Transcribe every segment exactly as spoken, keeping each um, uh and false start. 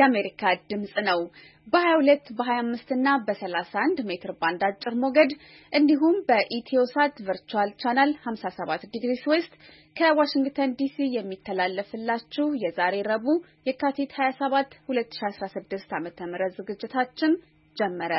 የአሜሪካ ድምጽ ነው። በ22 በ25 እና በ31 ሜትር ባንድ አጭር ሞገድ እንዲሁም በኢትዮሳት ቨርቹዋል ቻናል ሃምሳ ሰባት ዲግሪስ ዌስት ከዋሽንግተን ዲሲ የሚተላለፍላችሁ የዛሬ ረቡዕ የካቲት ሃያ ሰባት ሁለት ሺህ አስራ ስድስት ዓ.ም ዝግጅታችን ጀመረ።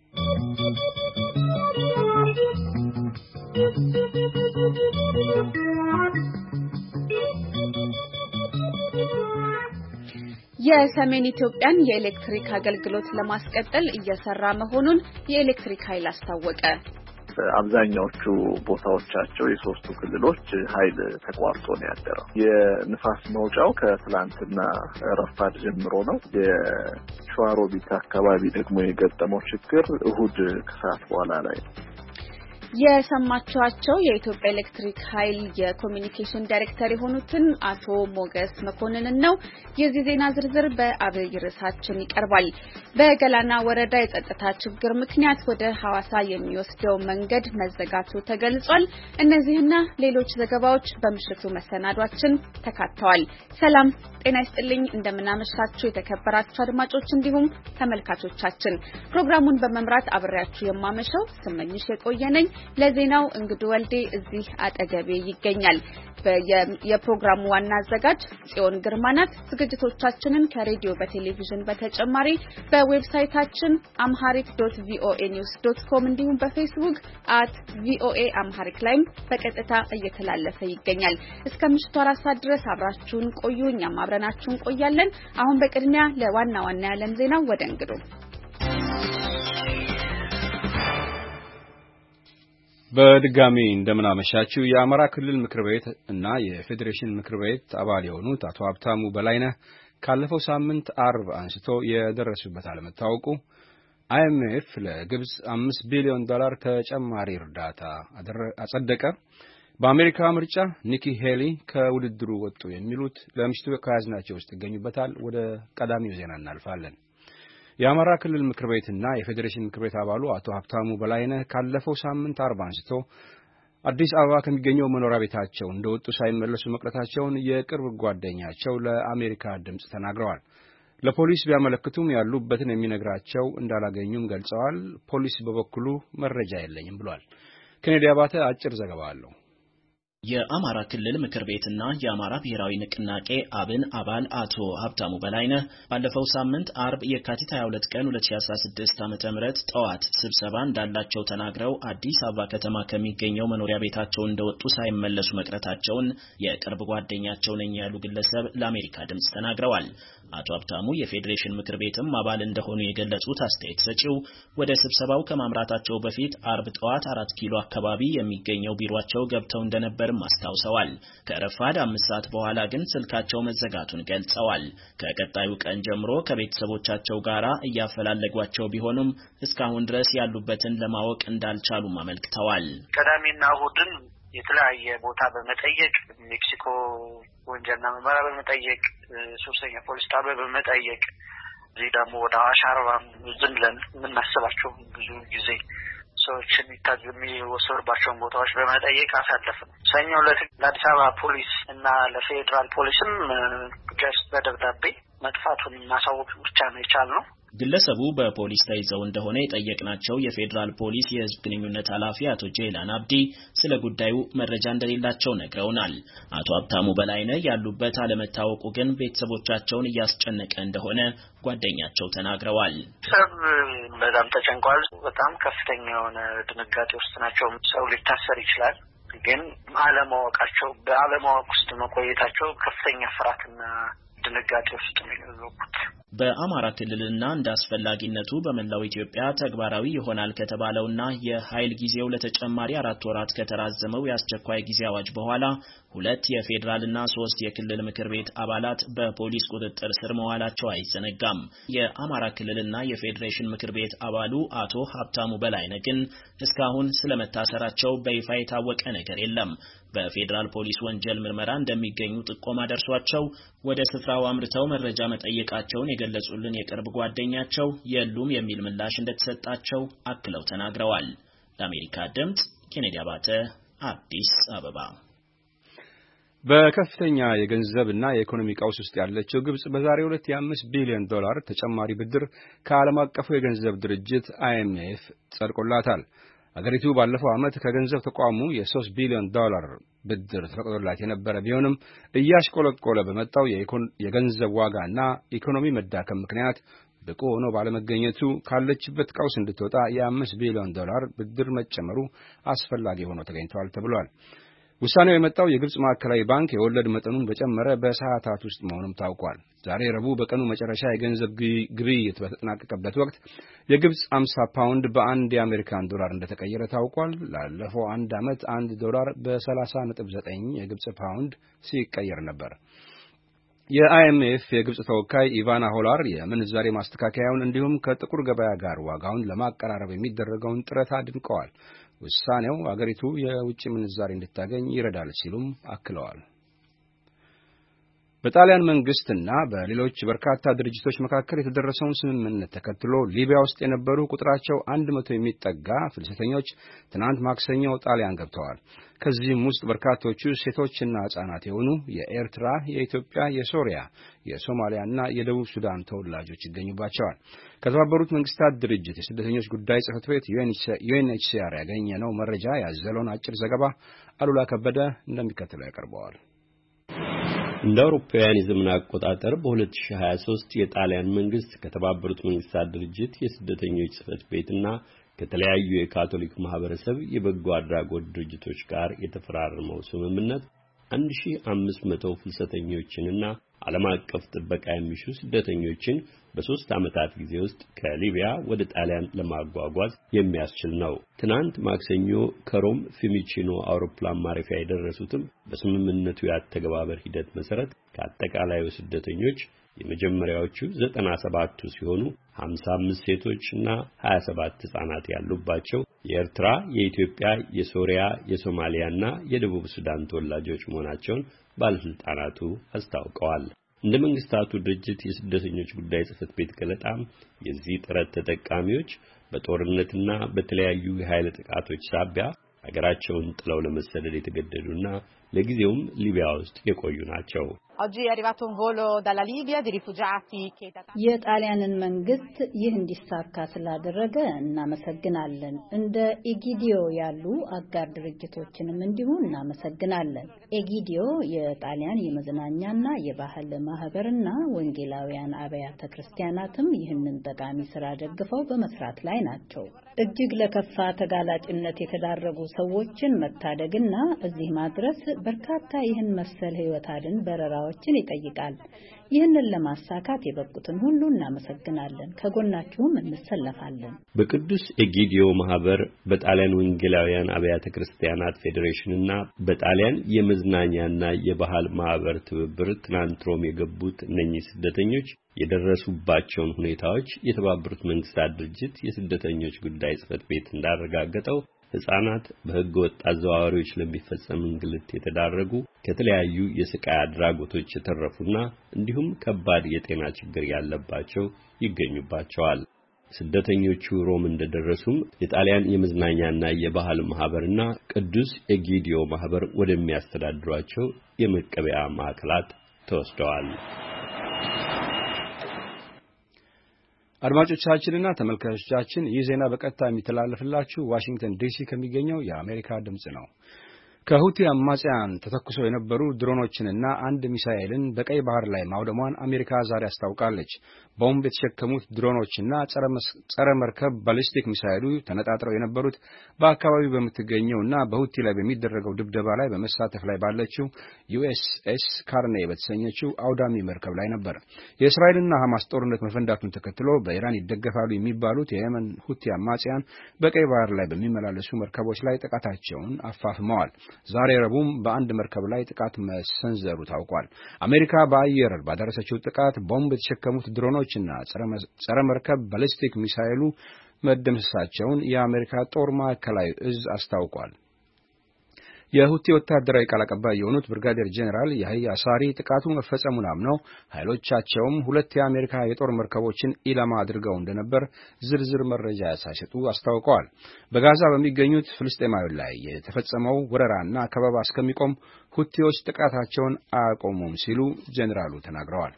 የሰሜን ኢትዮጵያን የኤሌክትሪክ አገልግሎት ለማስቀጠል እየሰራ መሆኑን የኤሌክትሪክ ኃይል አስታወቀ። አብዛኛዎቹ ቦታዎቻቸው የሶስቱ ክልሎች ኃይል ተቋርጦ ነው ያደረው። የንፋስ መውጫው ከትላንትና ረፋድ ጀምሮ ነው። የሸዋሮቢት አካባቢ ደግሞ የገጠመው ችግር እሁድ ከሰዓት በኋላ ላይ ነው። የሰማችኋቸው የኢትዮጵያ ኤሌክትሪክ ኃይል የኮሚኒኬሽን ዳይሬክተር የሆኑትን አቶ ሞገስ መኮንንን ነው። የዚህ ዜና ዝርዝር በአብይ ርዕሳችን ይቀርባል። በገላና ወረዳ የጸጥታ ችግር ምክንያት ወደ ሐዋሳ የሚወስደው መንገድ መዘጋቱ ተገልጿል። እነዚህና ሌሎች ዘገባዎች በምሽቱ መሰናዷችን ተካተዋል። ሰላም ጤና ይስጥልኝ፣ እንደምናመሻችሁ የተከበራችሁ አድማጮች እንዲሁም ተመልካቾቻችን። ፕሮግራሙን በመምራት አብሬያችሁ የማመሸው ስመኝሽ የቆየነኝ። ለዜናው እንግዱ ወልዴ እዚህ አጠገቤ ይገኛል። የፕሮግራሙ ዋና አዘጋጅ ጽዮን ግርማ ናት። ዝግጅቶቻችንን ከሬዲዮ በቴሌቪዥን በተጨማሪ በዌብሳይታችን amharic dot voa news dot com እንዲሁም በፌስቡክ አት ቪኦኤ amharic ላይም በቀጥታ እየተላለፈ ይገኛል። እስከ ምሽቱ አራት ሰዓት ድረስ አብራችሁን ቆዩ። እኛም አብረናችሁን ቆያለን። አሁን በቅድሚያ ለዋና ዋና የዓለም ዜናው ወደ እንግዱ በድጋሚ እንደምናመሻችሁ። የአማራ ክልል ምክር ቤት እና የፌዴሬሽን ምክር ቤት አባል የሆኑት አቶ ሀብታሙ በላይነህ ካለፈው ሳምንት አርብ አንስቶ የደረሱበት አለመታወቁ አይኤምኤፍ ለግብጽ አምስት ቢሊዮን ዶላር ተጨማሪ እርዳታ አጸደቀ፣ በአሜሪካ ምርጫ ኒኪ ሄሊ ከውድድሩ ወጡ የሚሉት ለምሽቱ ከያዝናቸው ውስጥ ይገኙበታል። ወደ ቀዳሚው ዜና እናልፋለን። የአማራ ክልል ምክር ቤትና የፌዴሬሽን ምክር ቤት አባሉ አቶ ሀብታሙ በላይነህ ካለፈው ሳምንት አርብ አንስቶ አዲስ አበባ ከሚገኘው መኖሪያ ቤታቸው እንደወጡ ሳይመለሱ መቅረታቸውን የቅርብ ጓደኛቸው ለአሜሪካ ድምጽ ተናግረዋል። ለፖሊስ ቢያመለክቱም ያሉበትን የሚነግራቸው እንዳላገኙም ገልጸዋል። ፖሊስ በበኩሉ መረጃ የለኝም ብሏል። ኬኔዲ አባተ አጭር ዘገባ አለው። የአማራ ክልል ምክር ቤትና የአማራ ብሔራዊ ንቅናቄ አብን አባል አቶ ሀብታሙ በላይነህ ባለፈው ሳምንት አርብ የካቲት ሃያ ሁለት ቀን ሁለት ሺህ አስራ ስድስት ዓ.ም ጠዋት ስብሰባ እንዳላቸው ተናግረው አዲስ አበባ ከተማ ከሚገኘው መኖሪያ ቤታቸው እንደወጡ ሳይመለሱ መቅረታቸውን የቅርብ ጓደኛቸው ነኝ ያሉ ግለሰብ ለአሜሪካ ድምጽ ተናግረዋል። አቶ ሀብታሙ የፌዴሬሽን ምክር ቤትም አባል እንደሆኑ የገለጹት አስተያየት ሰጪው ወደ ስብሰባው ከማምራታቸው በፊት አርብ ጠዋት አራት ኪሎ አካባቢ የሚገኘው ቢሮአቸው ገብተው እንደነበር አስታውሰዋል። ከረፋድ አምስት ሰዓት በኋላ ግን ስልካቸው መዘጋቱን ገልጸዋል። ከቀጣዩ ቀን ጀምሮ ከቤተሰቦቻቸው ጋራ እያፈላለጓቸው ቢሆኑም እስካሁን ድረስ ያሉበትን ለማወቅ እንዳልቻሉም አመልክተዋል። ቀዳሚና እሁድን የተለያየ ቦታ በመጠየቅ ሜክሲኮ ወንጀልና ምርመራ በመጠየቅ ሶስተኛ ፖሊስ ጣቢያ በመጠየቅ እዚህ ደግሞ ወደ አዋሽ አርባ ዝም ብለን የምናስባቸው ብዙ ጊዜ ሰዎችን ይታዘሚ ወሰርባቸውን ቦታዎች በመጠየቅ አሳለፍን። ሰኞ ዕለት ለአዲስ አበባ ፖሊስ እና ለፌዴራል ፖሊስም ጀስት በደብዳቤ መጥፋቱን ማሳወቅ ብቻ ነው የቻልነው። ግለሰቡ በፖሊስ ተይዘው እንደሆነ የጠየቅናቸው የፌዴራል ፖሊስ የህዝብ ግንኙነት ኃላፊ አቶ ጄላን አብዲ ስለ ጉዳዩ መረጃ እንደሌላቸው ነግረውናል። አቶ ሀብታሙ በላይነህ ያሉበት አለመታወቁ ግን ቤተሰቦቻቸውን እያስጨነቀ እንደሆነ ጓደኛቸው ተናግረዋል። ሰብ በጣም ተጨንቋል። በጣም ከፍተኛ የሆነ ድንጋጤ ውስጥ ናቸው። ሰው ሊታሰር ይችላል፣ ግን አለማወቃቸው በአለማወቅ ውስጥ መቆየታቸው ከፍተኛ ፍርሃትና ድንጋጤ ውስጥ ነው ያሉት። በአማራ ክልልና እንደ አስፈላጊነቱ በመላው ኢትዮጵያ ተግባራዊ ይሆናል ከተባለውና የኃይል ጊዜው ለተጨማሪ አራት ወራት ከተራዘመው የአስቸኳይ ጊዜ አዋጅ በኋላ ሁለት የፌዴራልና ሶስት የክልል ምክር ቤት አባላት በፖሊስ ቁጥጥር ስር መዋላቸው አይዘነጋም። የአማራ ክልልና የፌዴሬሽን ምክር ቤት አባሉ አቶ ሀብታሙ በላይነህ ግን እስካሁን ስለመታሰራቸው በይፋ የታወቀ ነገር የለም። በፌዴራል ፖሊስ ወንጀል ምርመራ እንደሚገኙ ጥቆማ ደርሷቸው ወደ ስፍራው አምርተው መረጃ መጠየቃቸውን የገለጹልን የቅርብ ጓደኛቸው የሉም የሚል ምላሽ እንደተሰጣቸው አክለው ተናግረዋል። ለአሜሪካ ድምጽ ኬኔዲ አባተ አዲስ አበባ። በከፍተኛ የገንዘብና የኢኮኖሚ ቀውስ ውስጥ ያለችው ግብጽ በዛሬው ዕለት የአምስት ቢሊዮን ዶላር ተጨማሪ ብድር ከዓለም አቀፉ የገንዘብ ድርጅት አይ ኤም ኤፍ ጸድቆላታል። አገሪቱ ባለፈው ዓመት ከገንዘብ ተቋሙ የሶስት ቢሊዮን ዶላር ብድር ተፈቅዶላት የነበረ ቢሆንም እያሽቆለቆለ በመጣው የገንዘብ ዋጋና ኢኮኖሚ መዳከም ምክንያት ብቁ ሆኖ ባለመገኘቱ ካለችበት ቀውስ እንድትወጣ የአምስት ቢሊዮን ዶላር ብድር መጨመሩ አስፈላጊ ሆኖ ተገኝቷል ተብሏል። ውሳኔው የመጣው የግብጽ ማዕከላዊ ባንክ የወለድ መጠኑን በጨመረ በሰዓታት ውስጥ መሆኑም ታውቋል። ዛሬ ረቡዕ በቀኑ መጨረሻ የገንዘብ ግብይት በተጠናቀቀበት ወቅት የግብጽ አምሳ ፓውንድ በአንድ የአሜሪካን ዶላር እንደተቀየረ ታውቋል። ላለፈው አንድ ዓመት አንድ ዶላር በሰላሳ ነጥብ ዘጠኝ የግብጽ ፓውንድ ሲቀየር ነበር። የአይ ኤም ኤፍ የግብጽ ተወካይ ኢቫና ሆላር የምንዛሬ ማስተካከያውን እንዲሁም ከጥቁር ገበያ ጋር ዋጋውን ለማቀራረብ የሚደረገውን ጥረት አድንቀዋል። ውሳኔው አገሪቱ የውጭ ምንዛሬ እንድታገኝ ይረዳል ሲሉም አክለዋል። በጣሊያን መንግስትና በሌሎች በርካታ ድርጅቶች መካከል የተደረሰውን ስምምነት ተከትሎ ሊቢያ ውስጥ የነበሩ ቁጥራቸው አንድ መቶ የሚጠጋ ፍልሰተኞች ትናንት ማክሰኞ ጣሊያን ገብተዋል። ከዚህም ውስጥ በርካቶቹ ሴቶችና ሕጻናት የሆኑ የኤርትራ፣ የኢትዮጵያ፣ የሶሪያ፣ የሶማሊያና የደቡብ ሱዳን ተወላጆች ይገኙባቸዋል። ከተባበሩት መንግስታት ድርጅት የስደተኞች ጉዳይ ጽሕፈት ቤት ዩ ኤን ኤች ሲ አር ያገኘነው መረጃ ያዘለውን አጭር ዘገባ አሉላ ከበደ እንደሚከተለው ያቀርበዋል። እንደ አውሮፓውያን የዘመን አቆጣጠር በ2023 የጣሊያን መንግስት ከተባበሩት መንግስታት ድርጅት የስደተኞች ጽሕፈት ቤትና ከተለያዩ የካቶሊክ ማህበረሰብ የበጎ አድራጎት ድርጅቶች ጋር የተፈራረመው ስምምነት አንድ ሺህ አምስት መቶ ፍልሰተኞችንና ዓለም አቀፍ ጥበቃ የሚሹ ስደተኞችን በሶስት ዓመታት ጊዜ ውስጥ ከሊቢያ ወደ ጣሊያን ለማጓጓዝ የሚያስችል ነው። ትናንት ማክሰኞ ከሮም ፊሚቺኖ አውሮፕላን ማረፊያ የደረሱትም በስምምነቱ ያተገባበር ሂደት መሰረት ከአጠቃላዩ ስደተኞች የመጀመሪያዎቹ ዘጠና ሰባቱ ሲሆኑ ሃምሳ አምስት ሴቶችና ሀያ ሰባት ህጻናት ያሉባቸው የኤርትራ፣ የኢትዮጵያ፣ የሶሪያ፣ የሶማሊያና የደቡብ ሱዳን ተወላጆች መሆናቸውን ባለስልጣናቱ አስታውቀዋል። እንደ መንግስታቱ ድርጅት የስደተኞች ጉዳይ ጽሕፈት ቤት ገለጣም የዚህ ጥረት ተጠቃሚዎች በጦርነትና በተለያዩ የኃይል ጥቃቶች ሳቢያ ሀገራቸውን ጥለው ለመሰደድ የተገደዱና ለጊዜውም ሊቢያ ውስጥ የቆዩ ናቸው። የጣሊያንን መንግስት ይህ እንዲሳካ ስላደረገ እናመሰግናለን። እንደ ኤጊዲዮ ያሉ አጋር ድርጅቶችንም እንዲሁ እናመሰግናለን። ኤጊዲዮ የጣሊያን የመዝናኛና የባህል ማህበርና ወንጌላውያን አብያተ ክርስቲያናትም ይህንን ጠቃሚ ስራ ደግፈው በመስራት ላይ ናቸው። እጅግ ለከፋ ተጋላጭነት የተዳረጉ ሰዎችን መታደግና እዚህ ማድረስ በርካታ ይህን መሰል ህይወት አድን በረራዎችን ይጠይቃል። ይህንን ለማሳካት የበቁትን ሁሉ እናመሰግናለን። ከጎናችሁም እንሰለፋለን። በቅዱስ ኤጊዲዮ ማህበር፣ በጣሊያን ወንጌላውያን አብያተ ክርስቲያናት ፌዴሬሽንና በጣሊያን የመዝናኛና የባህል ማህበር ትብብር ትናንት ሮም የገቡት እነኚህ ስደተኞች የደረሱባቸውን ሁኔታዎች የተባበሩት መንግስታት ድርጅት የስደተኞች ጉዳይ ጽሕፈት ቤት እንዳረጋገጠው ህፃናት በህገ ወጥ አዘዋዋሪዎች ለሚፈጸም እንግልት የተዳረጉ ከተለያዩ የስቃይ አድራጎቶች የተረፉና እንዲሁም ከባድ የጤና ችግር ያለባቸው ይገኙባቸዋል። ስደተኞቹ ሮም እንደደረሱም የጣሊያን የመዝናኛና የባህል ማህበርና ቅዱስ ኤጊዲዮ ማህበር ወደሚያስተዳድሯቸው የመቀበያ ማዕከላት ተወስደዋል። አድማጮቻችንና ተመልካቾቻችን ይህ ዜና በቀጥታ የሚተላለፍላችሁ ዋሽንግተን ዲሲ ከሚገኘው የአሜሪካ ድምጽ ነው። ከሁቲ አማጽያን ተተኩሰው የነበሩ ድሮኖችንና አንድ ሚሳኤልን በቀይ ባህር ላይ ማውደሟን አሜሪካ ዛሬ አስታውቃለች። ቦምብ የተሸከሙት ድሮኖችና ጸረ መርከብ ባሊስቲክ ሚሳኤሉ ተነጣጥረው የነበሩት በአካባቢው በምትገኘውና በሁቲ ላይ በሚደረገው ድብደባ ላይ በመሳተፍ ላይ ባለችው ዩኤስኤስ ካርኔ በተሰኘችው አውዳሚ መርከብ ላይ ነበር። የእስራኤልና ሐማስ ጦርነት መፈንዳቱን ተከትሎ በኢራን ይደገፋሉ የሚባሉት የየመን ሁቲ አማጽያን በቀይ ባህር ላይ በሚመላለሱ መርከቦች ላይ ጥቃታቸውን አፋፍመዋል። ዛሬ ረቡዕም በአንድ መርከብ ላይ ጥቃት መሰንዘሩ ታውቋል። አሜሪካ በአየር ባደረሰችው ጥቃት ቦምብ የተሸከሙት ድሮኖችና ጸረ መርከብ ባሊስቲክ ሚሳኤሉ መደምሰሳቸውን የአሜሪካ ጦር ማዕከላዊ እዝ አስታውቋል። የሁቲ ወታደራዊ ቃል አቀባይ የሆኑት ብርጋዴር ጄኔራል ያህያ ሳሪ ጥቃቱ መፈጸሙን አምነው ኃይሎቻቸውም ሁለት የአሜሪካ የጦር መርከቦችን ኢላማ አድርገው እንደነበር ዝርዝር መረጃ ሳይሰጡ አስታውቀዋል። በጋዛ በሚገኙት ፍልስጤማውያን ላይ የተፈጸመው ወረራና ከበባ እስከሚቆም ሁቲዎች ጥቃታቸውን አያቆሙም ሲሉ ጄኔራሉ ተናግረዋል።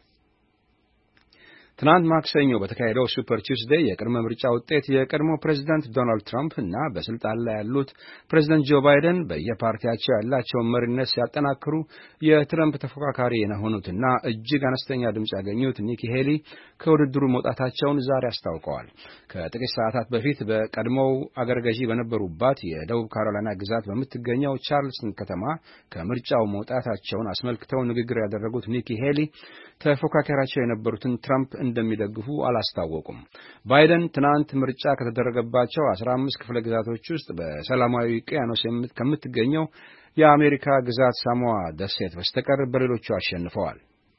ትናንት ማክሰኞ በተካሄደው ሱፐር ቱስዴይ የቅድመ ምርጫ ውጤት የቀድሞ ፕሬዝዳንት ዶናልድ ትራምፕ እና በስልጣን ላይ ያሉት ፕሬዝዳንት ጆ ባይደን በየፓርቲያቸው ያላቸውን መሪነት ሲያጠናክሩ የትራምፕ ተፎካካሪ የሆኑትና እጅግ አነስተኛ ድምጽ ያገኙት ኒኪ ሄሊ ከውድድሩ መውጣታቸውን ዛሬ አስታውቀዋል። ከጥቂት ሰዓታት በፊት በቀድሞው አገረ ገዢ በነበሩባት የደቡብ ካሮላይና ግዛት በምትገኘው ቻርልስቶን ከተማ ከምርጫው መውጣታቸውን አስመልክተው ንግግር ያደረጉት ኒኪ ሄሊ ተፎካካሪያቸው የነበሩትን ትራምፕ እንደሚደግፉ አላስታወቁም። ባይደን ትናንት ምርጫ ከተደረገባቸው አስራ አምስት ክፍለ ግዛቶች ውስጥ በሰላማዊ ውቅያኖስ ከምትገኘው የአሜሪካ ግዛት ሳሞአ ደሴት በስተቀር በሌሎቹ አሸንፈዋል።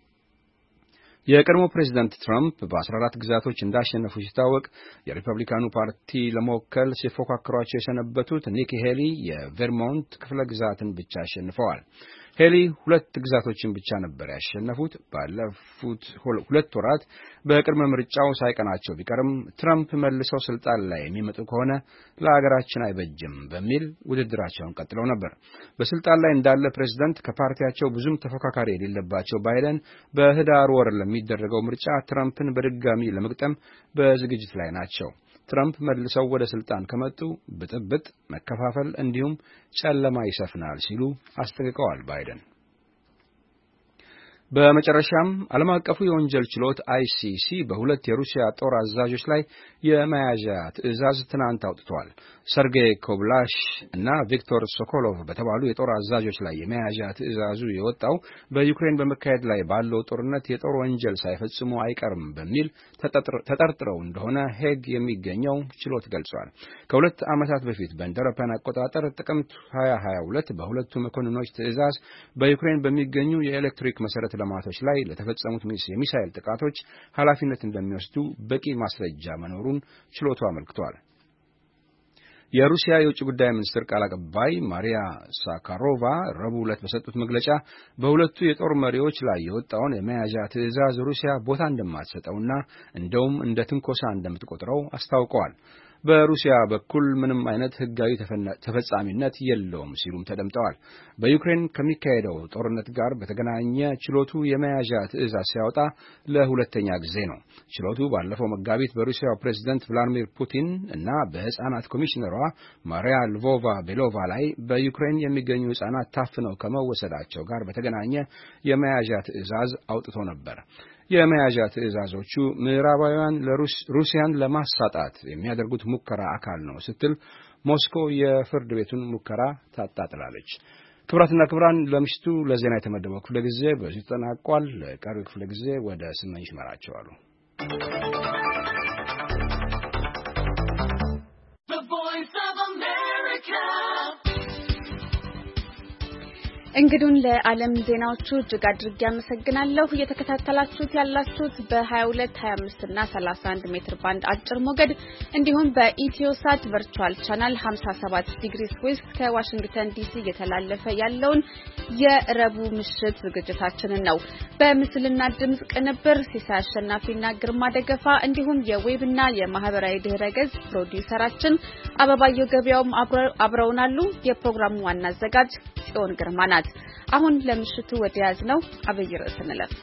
የቀድሞ ፕሬዝዳንት ትራምፕ በአስራ አራት ግዛቶች እንዳሸነፉ ሲታወቅ የሪፐብሊካኑ ፓርቲ ለመወከል ሲፎካከሯቸው የሰነበቱት ኒኪ ሄሊ የቬርሞንት ክፍለ ግዛትን ብቻ አሸንፈዋል። ሄሊ ሁለት ግዛቶችን ብቻ ነበር ያሸነፉት። ባለፉት ሁለት ወራት በቅድመ ምርጫው ሳይቀናቸው ቢቀርም ትራምፕ መልሰው ስልጣን ላይ የሚመጡ ከሆነ ለሀገራችን አይበጅም በሚል ውድድራቸውን ቀጥለው ነበር። በስልጣን ላይ እንዳለ ፕሬዝዳንት ከፓርቲያቸው ብዙም ተፎካካሪ የሌለባቸው ባይደን በህዳር ወር ለሚደረገው ምርጫ ትራምፕን በድጋሚ ለመግጠም በዝግጅት ላይ ናቸው። ትራምፕ መልሰው ወደ ስልጣን ከመጡ ብጥብጥ፣ መከፋፈል እንዲሁም ጨለማ ይሰፍናል ሲሉ አስጠንቅቀዋል ባይደን። በመጨረሻም ዓለም አቀፉ የወንጀል ችሎት አይ ሲ ሲ በሁለት የሩሲያ ጦር አዛዦች ላይ የመያዣ ትዕዛዝ ትናንት አውጥቷል። ሰርጌይ ኮብላሽ እና ቪክቶር ሶኮሎቭ በተባሉ የጦር አዛዦች ላይ የመያዣ ትዕዛዙ የወጣው በዩክሬን በመካሄድ ላይ ባለው ጦርነት የጦር ወንጀል ሳይፈጽሙ አይቀርም በሚል ተጠርጥረው እንደሆነ ሄግ የሚገኘው ችሎት ገልጿል። ከሁለት ዓመታት በፊት በእንደ አውሮፓውያን አቆጣጠር ጥቅምት ሀያ ሀያ ሁለት በሁለቱ መኮንኖች ትዕዛዝ በዩክሬን በሚገኙ የኤሌክትሪክ መሰረተ ልማቶች ላይ ለተፈጸሙት የሚሳኤል ጥቃቶች ኃላፊነት እንደሚወስዱ በቂ ማስረጃ መኖሩን ችሎቱ አመልክቷል። የሩሲያ የውጭ ጉዳይ ሚኒስትር ቃል አቀባይ ማሪያ ሳካሮቫ ረቡዕ ዕለት በሰጡት መግለጫ በሁለቱ የጦር መሪዎች ላይ የወጣውን የመያዣ ትዕዛዝ ሩሲያ ቦታ እንደማትሰጠውና እንደውም እንደ ትንኮሳ እንደምትቆጥረው አስታውቀዋል። በሩሲያ በኩል ምንም አይነት ሕጋዊ ተፈጻሚነት የለውም ሲሉም ተደምጠዋል። በዩክሬን ከሚካሄደው ጦርነት ጋር በተገናኘ ችሎቱ የመያዣ ትዕዛዝ ሲያወጣ ለሁለተኛ ጊዜ ነው። ችሎቱ ባለፈው መጋቢት በሩሲያው ፕሬዝዳንት ቭላዲሚር ፑቲን እና በሕፃናት ኮሚሽነሯ ማሪያ ልቮቫ ቤሎቫ ላይ በዩክሬን የሚገኙ ሕፃናት ታፍነው ከመወሰዳቸው ጋር በተገናኘ የመያዣ ትዕዛዝ አውጥቶ ነበር። የመያዣ ትዕዛዞቹ ምዕራባውያን ለሩሲያን ለማሳጣት የሚያደርጉት ሙከራ አካል ነው ስትል ሞስኮ የፍርድ ቤቱን ሙከራ ታጣጥላለች። ክቡራትና ክቡራን ለምሽቱ ለዜና የተመደበው ክፍለ ጊዜ በዚህ ተጠናቋል። ለቀሪው ክፍለ ጊዜ ወደ ስመኝሽ መራቸዋሉ። እንግዲሁም ለዓለም ዜናዎቹ እጅግ አድርጌ አመሰግናለሁ። እየተከታተላችሁት ያላችሁት በ22፣ ሀያ አምስት እና ሰላሳ አንድ ሜትር ባንድ አጭር ሞገድ እንዲሁም በኢትዮሳት ቨርቹዋል ቻናል ሃምሳ ሰባት ዲግሪስ ዌስት ከዋሽንግተን ዲሲ እየተላለፈ ያለውን የረቡዕ ምሽት ዝግጅታችንን ነው። በምስልና ድምጽ ቅንብር ሲሳይ አሸናፊና ግርማ ደገፋ እንዲሁም የዌብና የማህበራዊ ድህረ ገጽ ፕሮዲውሰራችን አበባየው ገበያውም አብረውናሉ። የፕሮግራሙ ዋና አዘጋጅ ጽዮን ግርማ ናት። አሁን ለምሽቱ ወደ ያዝነው አብይ ርዕስ እንለፍ።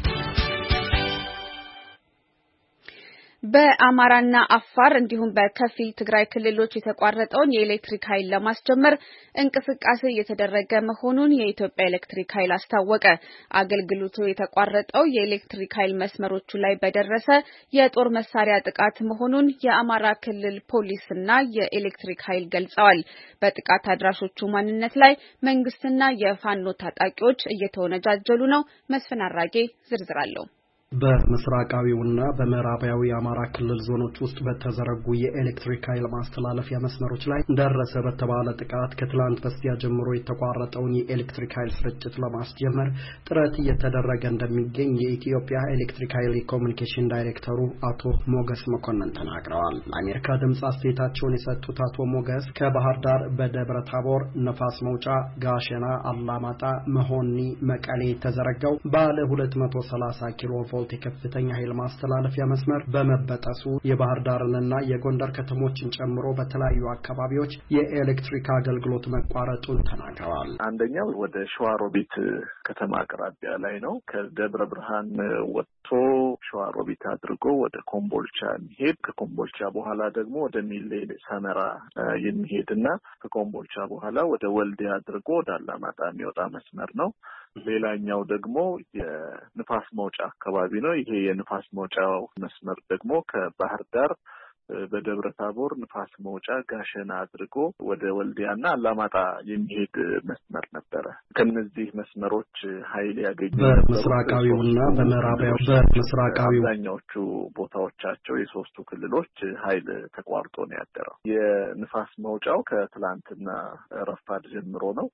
በአማራና አፋር እንዲሁም በከፊል ትግራይ ክልሎች የተቋረጠውን የኤሌክትሪክ ኃይል ለማስጀመር እንቅስቃሴ እየተደረገ መሆኑን የኢትዮጵያ ኤሌክትሪክ ኃይል አስታወቀ። አገልግሎቱ የተቋረጠው የኤሌክትሪክ ኃይል መስመሮቹ ላይ በደረሰ የጦር መሳሪያ ጥቃት መሆኑን የአማራ ክልል ፖሊስና የኤሌክትሪክ ኃይል ገልጸዋል። በጥቃት አድራሾቹ ማንነት ላይ መንግስትና የፋኖ ታጣቂዎች እየተወነጃጀሉ ነው። መስፍን አራጌ ዝርዝር አለው። በምስራቃዊውና በምዕራባዊ የአማራ ክልል ዞኖች ውስጥ በተዘረጉ የኤሌክትሪክ ኃይል ማስተላለፊያ መስመሮች ላይ ደረሰ በተባለ ጥቃት ከትላንት በስቲያ ጀምሮ የተቋረጠውን የኤሌክትሪክ ኃይል ስርጭት ለማስጀመር ጥረት እየተደረገ እንደሚገኝ የኢትዮጵያ ኤሌክትሪክ ኃይል ኮሚኒኬሽን ዳይሬክተሩ አቶ ሞገስ መኮንን ተናግረዋል። ለአሜሪካ ድምጽ አስተያየታቸውን የሰጡት አቶ ሞገስ ከባህር ዳር በደብረ ታቦር፣ ነፋስ መውጫ፣ ጋሸና፣ አላማጣ፣ መሆኒ፣ መቀሌ የተዘረጋው ባለ ሁለት መቶ ሰላሳ ኪሎ ቮልት የከፍተኛ ኃይል ማስተላለፊያ መስመር በመበጠሱ የባህር ዳርንና የጎንደር ከተሞችን ጨምሮ በተለያዩ አካባቢዎች የኤሌክትሪክ አገልግሎት መቋረጡን ተናግረዋል። አንደኛው ወደ ሸዋሮቢት ከተማ አቅራቢያ ላይ ነው። ከደብረ ብርሃን ወጥቶ ሸዋሮቢት አድርጎ ወደ ኮምቦልቻ የሚሄድ ከኮምቦልቻ በኋላ ደግሞ ወደ ሚሌ ሰመራ የሚሄድና ከኮምቦልቻ በኋላ ወደ ወልዲያ አድርጎ ወደ አላማጣ የሚወጣ መስመር ነው። ሌላኛው ደግሞ የንፋስ መውጫ አካባቢ ነው። ይሄ የንፋስ መውጫው መስመር ደግሞ ከባህር ዳር በደብረ ታቦር ንፋስ መውጫ ጋሸና አድርጎ ወደ ወልዲያና አላማጣ የሚሄድ መስመር ነበረ። ከነዚህ መስመሮች ኃይል ያገኙ በምስራቃዊውና በምዕራባዊው በምስራቃዊው አብዛኛዎቹ ቦታዎቻቸው የሶስቱ ክልሎች ኃይል ተቋርጦ ነው ያደረው። የንፋስ መውጫው ከትላንትና ረፋድ ጀምሮ ነው።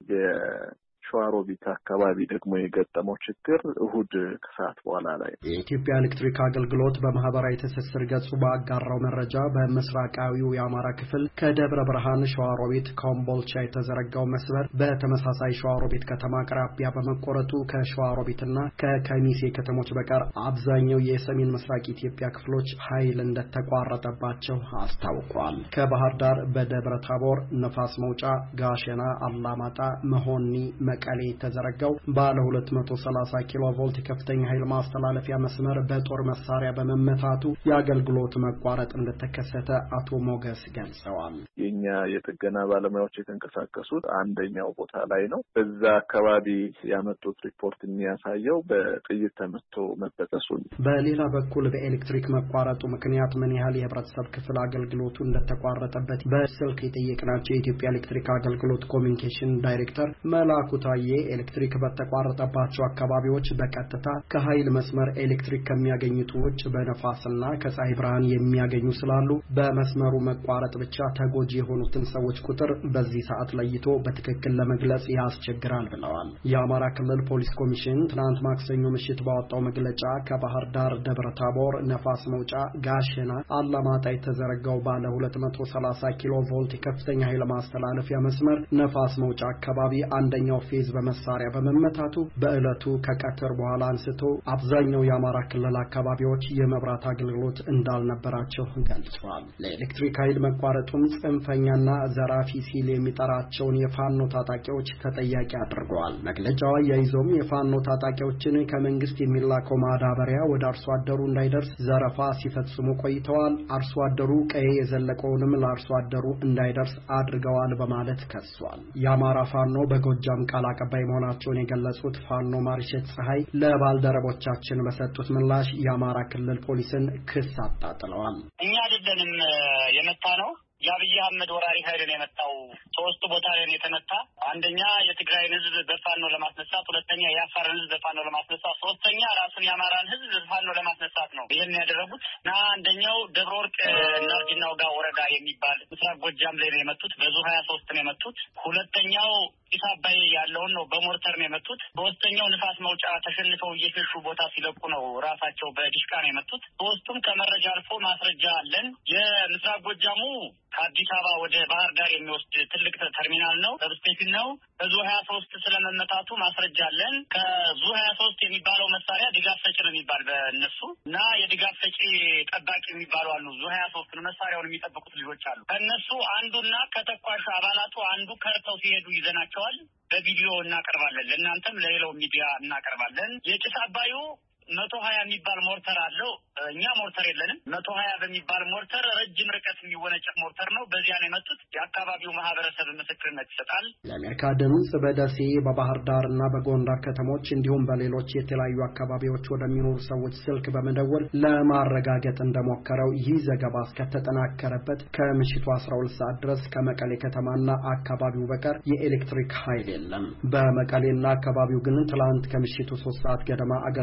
ሸዋሮቢት አካባቢ ደግሞ የገጠመው ችግር እሁድ ከሰዓት በኋላ ላይ። የኢትዮጵያ ኤሌክትሪክ አገልግሎት በማህበራዊ ትስስር ገጹ ባጋራው መረጃ በምስራቃዊው የአማራ ክፍል ከደብረ ብርሃን ሸዋሮቢት ኮምቦልቻ የተዘረጋው መስመር በተመሳሳይ ሸዋሮቢት ከተማ አቅራቢያ በመቆረጡ ከሸዋሮቢትና ከከሚሴ ከተሞች በቀር አብዛኛው የሰሜን ምስራቅ ኢትዮጵያ ክፍሎች ኃይል እንደተቋረጠባቸው አስታውቋል። ከባህር ዳር በደብረ ታቦር፣ ነፋስ መውጫ፣ ጋሸና፣ አላማጣ፣ መሆኒ፣ መቀሌ የተዘረጋው ባለ ሁለት መቶ ሰላሳ ኪሎ ቮልት ከፍተኛ ኃይል ማስተላለፊያ መስመር በጦር መሳሪያ በመመታቱ የአገልግሎት መቋረጥ እንደተከሰተ አቶ ሞገስ ገልጸዋል። የኛ የጥገና ባለሙያዎች የተንቀሳቀሱት አንደኛው ቦታ ላይ ነው። በዛ አካባቢ ያመጡት ሪፖርት የሚያሳየው በጥይት ተመቶ መበጠሱን። በሌላ በኩል በኤሌክትሪክ መቋረጡ ምክንያት ምን ያህል የህብረተሰብ ክፍል አገልግሎቱ እንደተቋረጠበት በስልክ የጠየቅናቸው የኢትዮጵያ ኤሌክትሪክ አገልግሎት ኮሚኒኬሽን ዳይሬክተር መላኩ ታዬ ኤሌክትሪክ በተቋረጠባቸው አካባቢዎች በቀጥታ ከኃይል መስመር ኤሌክትሪክ ከሚያገኙት ውጭ በነፋስና ከፀሐይ ብርሃን የሚያገኙ ስላሉ በመስመሩ መቋረጥ ብቻ ተጎጂ የሆኑትን ሰዎች ቁጥር በዚህ ሰዓት ለይቶ በትክክል ለመግለጽ ያስቸግራል ብለዋል። የአማራ ክልል ፖሊስ ኮሚሽን ትናንት ማክሰኞ ምሽት ባወጣው መግለጫ ከባህር ዳር ደብረ ታቦር፣ ነፋስ መውጫ፣ ጋሸና፣ አላማጣ የተዘረጋው ባለ ሁለት መቶ ሰላሳ ኪሎ ቮልት ከፍተኛ ኃይል ማስተላለፊያ መስመር ነፋስ መውጫ አካባቢ አንደኛው ፌዝ በመሳሪያ በመመታቱ በእለቱ ከቀትር በኋላ አንስቶ አብዛኛው የአማራ ክልል አካባቢዎች የመብራት አገልግሎት እንዳልነበራቸው ገልጿል። ለኤሌክትሪክ ኃይል መቋረጡም ጽንፈኛና ዘራፊ ሲል የሚጠራቸውን የፋኖ ታጣቂዎች ተጠያቂ አድርገዋል። መግለጫው ያይዞም የፋኖ ታጣቂዎችን ከመንግስት የሚላከው ማዳበሪያ ወደ አርሶ አደሩ እንዳይደርስ ዘረፋ ሲፈጽሙ ቆይተዋል፣ አርሶ አደሩ ቀዬ የዘለቀውንም ለአርሶ አደሩ እንዳይደርስ አድርገዋል በማለት ከሷል። የአማራ ፋኖ በጎጃም ቃል አቀባይ መሆናቸውን የገለጹት ፋኖ ማርሸት ፀሐይ ለባልደረቦቻችን በሰጡት ምላሽ የአማራ ክልል ፖሊስን ክስ አጣጥለዋል። እኛ አይደለንም የመታ ነው የአብይ አህመድ ወራሪ ኃይል ነው የመጣው። ሶስት ቦታ ላይ ነው የተመታ። አንደኛ የትግራይን ህዝብ በፋኖ ለማስነሳት፣ ሁለተኛ የአፋርን ህዝብ በፋኖ ለማስነሳት፣ ሶስተኛ ራሱን የአማራን ህዝብ በፋኖ ለማስነሳት ነው ይሄን ያደረጉት እና አንደኛው ደብረ ወርቅ ናርጂናው ጋር ወረዳ የሚባል ምስራቅ ጎጃም ላይ ነው የመቱት። በዙ ሀያ ሶስት ነው የመቱት። ሁለተኛው ጢስ አባይ ያለውን ነው በሞርተር ነው የመቱት። ሶስተኛው ንፋስ መውጫ ተሸንፈው እየሸሹ ቦታ ሲለቁ ነው ራሳቸው በዲሽቃ ነው የመቱት። ሶስቱም ከመረጃ አልፎ ማስረጃ አለን። የምስራቅ ጎጃሙ ከአዲስ አበባ ወደ ባህር ዳር የሚወስድ ትልቅ ተርሚናል ነው፣ ሰብስቴሽን ነው። ከዙ ሀያ ሶስት ስለመመታቱ ማስረጃ አለን። ከዙ ሀያ ሶስት የሚባለው መሳሪያ ድጋፍ ሰጪ ነው የሚባል በእነሱ እና የድጋፍ ሰጪ ጠባቂ የሚባሉ አሉ። ዙ ሀያ ሶስትን መሳሪያውን የሚጠብቁት ልጆች አሉ። ከእነሱ አንዱና ከተኳሹ አባላቱ አንዱ ከርተው ሲሄዱ ይዘናቸዋል። በቪዲዮ እናቀርባለን፣ ለእናንተም ለሌላው ሚዲያ እናቀርባለን። የጭስ አባዩ መቶ ሀያ የሚባል ሞርተር አለው። እኛ ሞርተር የለንም። መቶ ሀያ በሚባል ሞርተር ረጅም ርቀት የሚወነጨፍ ሞርተር ነው። በዚያ ነው የመጡት። የአካባቢው ማህበረሰብ ምስክርነት ይሰጣል። ለአሜሪካ ድምጽ በደሴ በባህር ዳር እና በጎንደር ከተሞች እንዲሁም በሌሎች የተለያዩ አካባቢዎች ወደሚኖሩ ሰዎች ስልክ በመደወል ለማረጋገጥ እንደሞከረው ይህ ዘገባ እስከተጠናከረበት ከምሽቱ አስራ ሁለት ሰዓት ድረስ ከመቀሌ ከተማና አካባቢው በቀር የኤሌክትሪክ ኃይል የለም። በመቀሌና አካባቢው ግን ትላንት ከምሽቱ ሶስት ሰዓት ገደማ አገልግሎቱን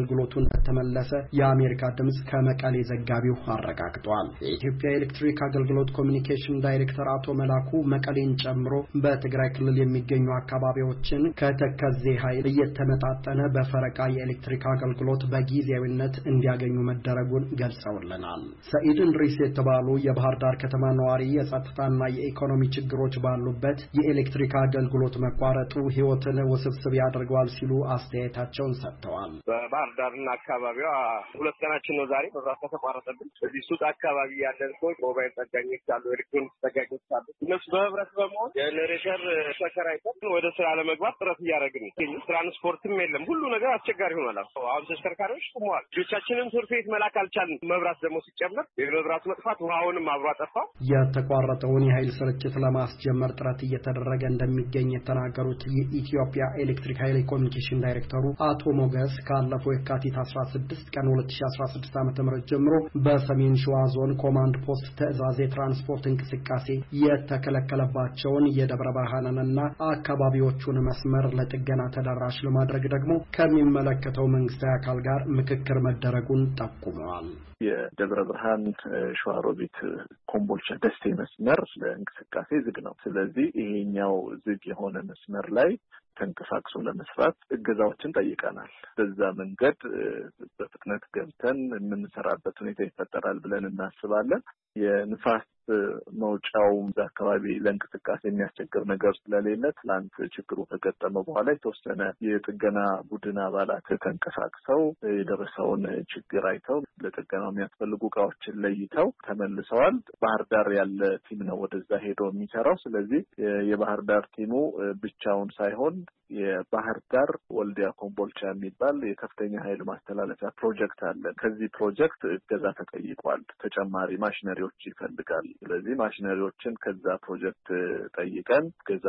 እንደተመለሰ የአሜሪካ ድምጽ ከመቀሌ ዘጋቢው አረጋግጧል። የኢትዮጵያ ኤሌክትሪክ አገልግሎት ኮሚኒኬሽን ዳይሬክተር አቶ መላኩ መቀሌን ጨምሮ በትግራይ ክልል የሚገኙ አካባቢዎችን ከተከዜ ኃይል እየተመጣጠነ በፈረቃ የኤሌክትሪክ አገልግሎት በጊዜያዊነት እንዲያገኙ መደረጉን ገልጸውልናል። ሰኢድ እንድሪስ የተባሉ የባህር ዳር ከተማ ነዋሪ የጸጥታና የኢኮኖሚ ችግሮች ባሉበት የኤሌክትሪክ አገልግሎት መቋረጡ ህይወትን ውስብስብ ያደርገዋል ሲሉ አስተያየታቸውን ሰጥተዋል። በባህር ዳርና አካባቢዋ ሁለት ቀናችን ነው ዛሬ መብራት ተቋረጠብን። እዚህ ሱቅ አካባቢ ያለን ሰዎች ሞባይል ጠጋኞች አሉ፣ ኤሌክትሮኒክስ ጠጋኞች አሉ። እነሱ በህብረት በመሆን ጀነሬተር ተከራይተን ወደ ስራ ለመግባት ጥረት እያደረግን ነው። ትራንስፖርትም የለም፣ ሁሉ ነገር አስቸጋሪ ሆኗል። አሁን ተሽከርካሪዎች ቆመዋል። ልጆቻችንን ትምህርት ቤት መላክ አልቻልን። መብራት ደግሞ ሲጨመር የመብራቱ መጥፋት ውሃውንም አብሮ አጠፋው። የተቋረጠውን የኃይል ስርጭት ለማስጀመር ጥረት እየተደረገ እንደሚገኝ የተናገሩት የኢትዮጵያ ኤሌክትሪክ ኃይል ኮሚኒኬሽን ዳይሬክተሩ አቶ ሞገስ ካለፈው የካቲት አስራ ስድስት ቀን ሁለት ሺህ አስራ ስድስት ዓ.ም ጀምሮ በሰሜን ሸዋ ዞን ኮማንድ ፖስት ትዕዛዝ የትራንስፖርት እንቅስቃሴ የተከለከለባቸውን የደብረ ብርሃንንና አካባቢዎቹን መስመር ለጥገና ተደራሽ ለማድረግ ደግሞ ከሚመለከተው መንግስታዊ አካል ጋር ምክክር መደረጉን ጠቁመዋል። የደብረ ብርሃን ሸዋሮቢት ኮምቦልቻ ደሴ መስመር ለእንቅስቃሴ ዝግ ነው። ስለዚህ ይሄኛው ዝግ የሆነ መስመር ላይ ተንቀሳቅሶ ለመስራት እገዛዎችን ጠይቀናል። በዛ መንገድ በፍጥነት ገብተን የምንሰራበት ሁኔታ ይፈጠራል ብለን እናስባለን። የንፋስ መውጫው አካባቢ ለእንቅስቃሴ የሚያስቸግር ነገር ስለሌለ ትላንት ችግሩ ከገጠመ በኋላ የተወሰነ የጥገና ቡድን አባላት ተንቀሳቅሰው የደረሰውን ችግር አይተው ለጥገናው የሚያስፈልጉ እቃዎችን ለይተው ተመልሰዋል። ባህር ዳር ያለ ቲም ነው ወደዛ ሄዶ የሚሰራው። ስለዚህ የባህር ዳር ቲሙ ብቻውን ሳይሆን የባህር ዳር ወልዲያ ኮምቦልቻ የሚባል የከፍተኛ ኃይል ማስተላለፊያ ፕሮጀክት አለ። ከዚህ ፕሮጀክት እገዛ ተጠይቋል። ተጨማሪ ማሽነሪዎች ይፈልጋል። ስለዚህ ማሽነሪዎችን ከዛ ፕሮጀክት ጠይቀን እገዛ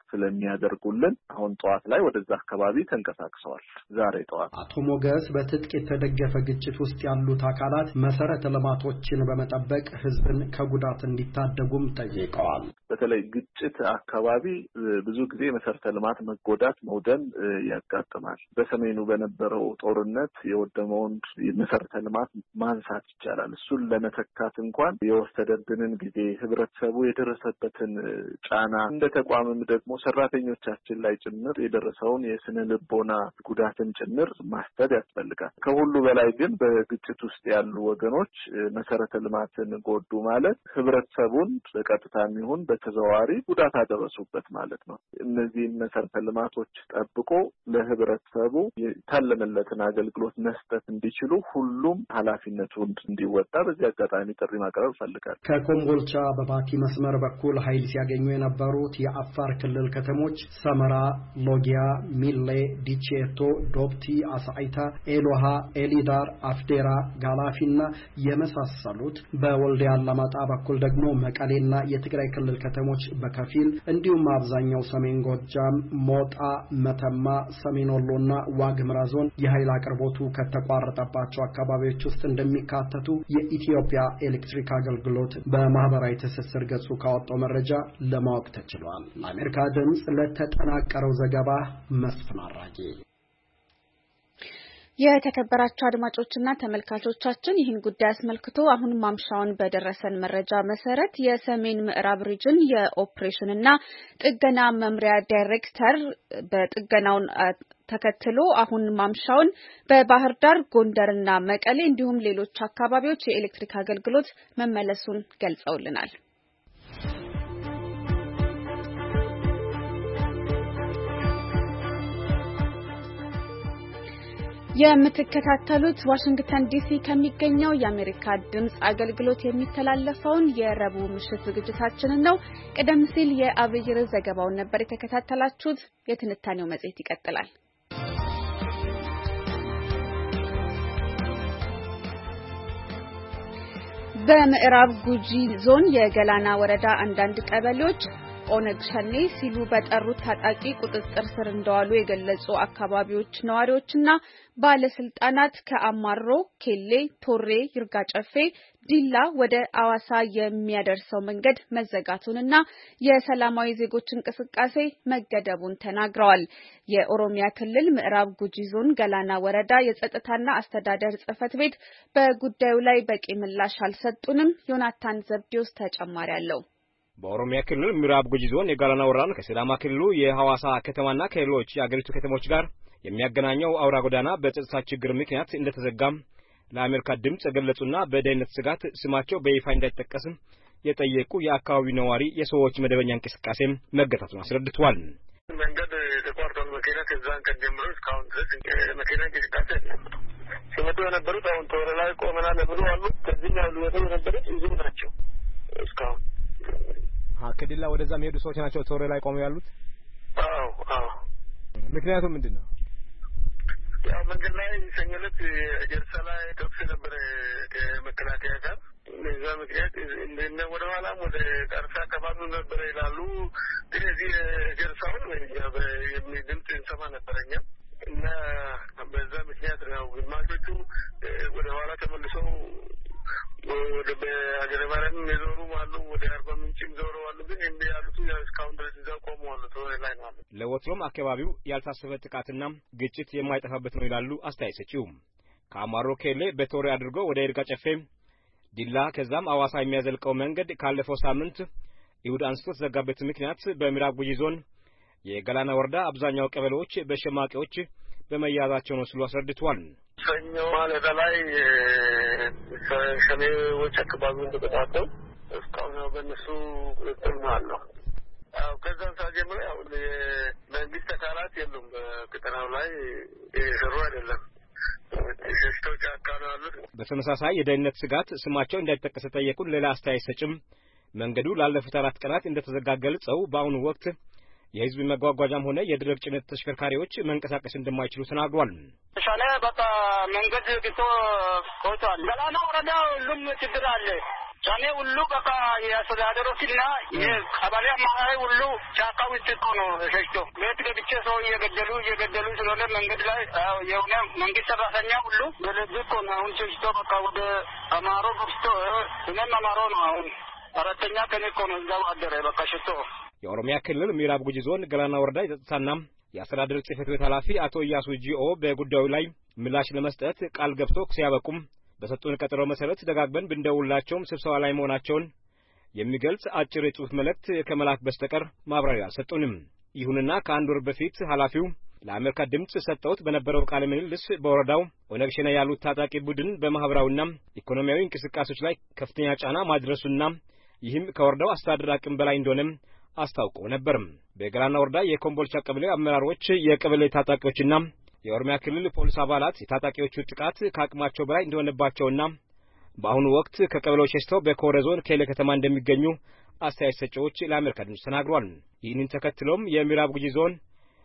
ስለሚያደርጉልን አሁን ጠዋት ላይ ወደዛ አካባቢ ተንቀሳቅሰዋል። ዛሬ ጠዋት አቶ ሞገስ በትጥቅ የተደገፈ ግጭት ውስጥ ያሉት አካላት መሰረተ ልማቶችን በመጠበቅ ህዝብን ከጉዳት እንዲታደጉም ጠይቀዋል። በተለይ ግጭት አካባቢ ብዙ ጊዜ መሰረተ ልማት መጎዳት መውደም ያጋጥማል። በሰሜኑ በነበረው ጦርነት የወደመውን መሰረተ ልማት ማንሳት ይቻላል። እሱን ለመተካት እንኳን የወሰደብንን ጊዜ ህብረተሰቡ የደረሰበትን ጫና እንደ ተቋምም ደግሞ ሰራተኞቻችን ላይ ጭምር የደረሰውን የስነ ልቦና ጉዳትን ጭምር ማስተድ ያስፈልጋል። ከሁሉ በላይ ግን በግጭት ውስጥ ያሉ ወገኖች መሰረተ ልማትን ጎዱ ማለት ህብረተሰቡን በቀጥታም ይሁን በተዘዋዋሪ ጉዳት አደረሱበት ማለት ነው። እነዚህን መሰረተ ልማቶች ጠብቆ ለህብረተሰቡ የታለመለትን አገልግሎት መስጠት እንዲችሉ ሁሉም ኃላፊነቱን እንዲወጣ በዚህ አጋጣሚ ጥሪ ማቅረብ ፈልጋለሁ። ከኮምቦልቻ በባቲ መስመር በኩል ኃይል ሲያገኙ የነበሩት የአፋር ክልል ከተሞች ሰመራ፣ ሎጊያ፣ ሚሌ፣ ዲቼቶ፣ ዶብቲ፣ አሳይታ፣ ኤሎሃ፣ ኤሊዳር፣ አፍዴራ፣ ጋላፊና የመሳሰሉት በወልዲያ አላማጣ በኩል ደግሞ መቀሌና የትግራይ ክልል ከተሞች በከፊል እንዲሁም አብዛኛው ሰሜን ጎጃም፣ ሞጣ፣ መተማ፣ ሰሜን ወሎና ዋግምራ ዞን የኃይል አቅርቦቱ ከተቋረጠባቸው አካባቢዎች ውስጥ እንደሚካተቱ የኢትዮጵያ ኤሌክትሪክ አገልግሎት በማህበራዊ ትስስር ገጹ ካወጣው መረጃ ለማወቅ ተችሏል። ለአሜሪካ ድምጽ ለተጠናቀረው ዘገባ መስፍን አራጌ። የተከበራችሁ አድማጮችና ተመልካቾቻችን ይህን ጉዳይ አስመልክቶ አሁን ማምሻውን በደረሰን መረጃ መሰረት የሰሜን ምዕራብ ሪጅን የኦፕሬሽንና ጥገና መምሪያ ዳይሬክተር በጥገናውን ተከትሎ አሁን ማምሻውን በባህር ዳር፣ ጎንደርና መቀሌ እንዲሁም ሌሎች አካባቢዎች የኤሌክትሪክ አገልግሎት መመለሱን ገልጸውልናል። የምትከታተሉት ዋሽንግተን ዲሲ ከሚገኘው የአሜሪካ ድምጽ አገልግሎት የሚተላለፈውን የረቡዕ ምሽት ዝግጅታችንን ነው። ቀደም ሲል የአብይር ዘገባውን ነበር የተከታተላችሁት። የትንታኔው መጽሔት ይቀጥላል። በምዕራብ ጉጂ ዞን የገላና ወረዳ አንዳንድ ቀበሌዎች ኦነግ ሸኔ ሲሉ በጠሩት ታጣቂ ቁጥጥር ስር እንደዋሉ የገለጹ አካባቢዎች ነዋሪዎችና ባለስልጣናት ከአማሮ፣ ኬሌ፣ ቶሬ፣ ይርጋ ጨፌ፣ ዲላ ወደ አዋሳ የሚያደርሰው መንገድ መዘጋቱንና የሰላማዊ ዜጎች እንቅስቃሴ መገደቡን ተናግረዋል። የኦሮሚያ ክልል ምዕራብ ጉጂ ዞን ገላና ወረዳ የጸጥታና አስተዳደር ጽሕፈት ቤት በጉዳዩ ላይ በቂ ምላሽ አልሰጡንም። ዮናታን ዘብዴዎስ ተጨማሪ አለው። በኦሮሚያ ክልል ምዕራብ ጉጂ ዞን የጋላና ወረዳን ከሲዳማ ክልሉ የሐዋሳ ከተማና ከሌሎች የአገሪቱ ከተሞች ጋር የሚያገናኘው አውራ ጎዳና በጸጥታ ችግር ምክንያት እንደተዘጋም ለአሜሪካ ድምጽ ገለጹና በደህንነት ስጋት ስማቸው በይፋ እንዳይጠቀስ የጠየቁ የአካባቢው ነዋሪ የሰዎች መደበኛ እንቅስቃሴ መገታቱን አስረድተዋል። መንገድ ተቋርጧል። መኪና ከዛን ቀን ጀምሮ እስካሁን ድረስ መኪና እንቅስቃሴ ሲመጡ የነበሩት አሁን ቶረ ላይ ቆመናል ብሎ አሉ። ከዚህኛው ሊወጡ የነበሩት ብዙ ናቸው። እስካሁን ከዲላ ወደዛ የሚሄዱ ሰዎች ናቸው ቶሬ ላይ ቆመው ያሉት። አዎ አዎ። ምክንያቱ ምንድነው? ያው መንገድ ላይ ሰኞለት ጀርሳ ላይ ተኩስ ነበር ከመከላከያ ጋር። ለዛ ምክንያት እንደነ ወደ ኋላም ወደ ቀርሳ አካባቢ ነበር ይላሉ። ግን እዚህ ጀርሳውን ድምፅ እንሰማ ነበረኛ እና በዛ ምክንያት ነው ግማሾቹ ወደ ኋላ ተመልሰው ወደ በአገረ ማርያም የዞሩ አሉ፣ ወደ አርባ ምንጭም ዞሩ አሉ። ግን እንደ ያሉት እስካሁን ድረስ እዛው ቆመው አሉ ቶሬ ላይ ነው። ለወትሮም አካባቢው ያልታሰበ ጥቃትና ግጭት የማይጠፋበት ነው ይላሉ አስተያየት ሰጪው። ከአማሮ ኬሌ በቶሬ አድርጎ ወደ ይርጋ ጨፌ፣ ዲላ ከዛም አዋሳ የሚያዘልቀው መንገድ ካለፈው ሳምንት ይሁድ አንስቶ ተዘጋበት ምክንያት በምዕራብ ጉጂ ዞን የገላና ወረዳ አብዛኛው ቀበሌዎች በሸማቂዎች በመያዛቸው ነው ሲሉ አስረድተዋል። ሰኞ ማለዳ ላይ ሸኔዎች አካባቢ እንደተጣጣው እስካሁን ነው በእነሱ ቁጥጥር ነው አለው። አዎ ከዛን ሰዓት ጀምሮ ያው የመንግስት አካላት የሉም በቀጠናው ላይ እየሰሩ አይደለም። ሸሽተው ጫካ ነው ያሉት። በተመሳሳይ የደህንነት ስጋት ስማቸው እንዳይጠቀስ ጠየቁን ሌላ አስተያየት ሰጭም መንገዱ ላለፉት አራት ቀናት እንደተዘጋ ገልጸው በአሁኑ ወቅት የህዝብ መጓጓዣም ሆነ የድረግ ጭነት ተሽከርካሪዎች መንቀሳቀስ እንደማይችሉ ተናግሯል። ሻለ በቃ መንገድ ግቶ ቆይቷል። ገላና ወረዳ ሁሉም ችግር አለ። ሻለ ሁሉ በቃ የአስተዳደሮችና የቀበሌ አመራሮች ሁሉ ጫካ ውስጥ ነው ሸሽቶ ቤት ገብቼ ሰው እየገደሉ እየገደሉ ስለሆነ መንገድ ላይ የሆነ መንግስት ሰራተኛ ሁሉ በለዚህ እኮ ነው አሁን ሸሽቶ በቃ ወደ አማሮ ገብቶ እኔም አማሮ ነው አሁን አራተኛ ቀን እኮ ነው እዛው አደረ በቃ ሸሽቶ። የኦሮሚያ ክልል ምዕራብ ጉጂ ዞን ገላና ወረዳ የጸጥታና የአስተዳደር ጽሕፈት ቤት ኃላፊ አቶ ኢያሱ ጂኦ በጉዳዩ ላይ ምላሽ ለመስጠት ቃል ገብቶ ሲያበቁም በሰጡን ቀጠሮ መሰረት ደጋግበን ብንደውላቸውም ስብሰባ ላይ መሆናቸውን የሚገልጽ አጭር የጽሑፍ መልእክት ከመላክ በስተቀር ማብራሪያ አልሰጡንም። ይሁንና ከአንድ ወር በፊት ኃላፊው ለአሜሪካ ድምጽ ሰጠውት በነበረው ቃለ ምልልስ በወረዳው ኦነግ ሸኔ ያሉት ታጣቂ ቡድን በማህበራዊና ኢኮኖሚያዊ እንቅስቃሴዎች ላይ ከፍተኛ ጫና ማድረሱና ይህም ከወረዳው አስተዳደር አቅም በላይ እንደሆነም አስታውቆ ነበር። በገላና ወረዳ የኮምቦልቻ ቀበሌ አመራሮች የቀበሌ ታጣቂዎችና የኦሮሚያ ክልል ፖሊስ አባላት የታጣቂዎቹ ጥቃት ከአቅማቸው በላይ እንደሆነባቸውና በአሁኑ ወቅት ከቀበሌው ሸሽተው በኮሬ ዞን ኬሌ ከተማ እንደሚገኙ አስተያየት ሰጪዎች ለአሜሪካ ድምጽ ተናግሯል። ይህንን ተከትሎም የምዕራብ ጉጂ ዞን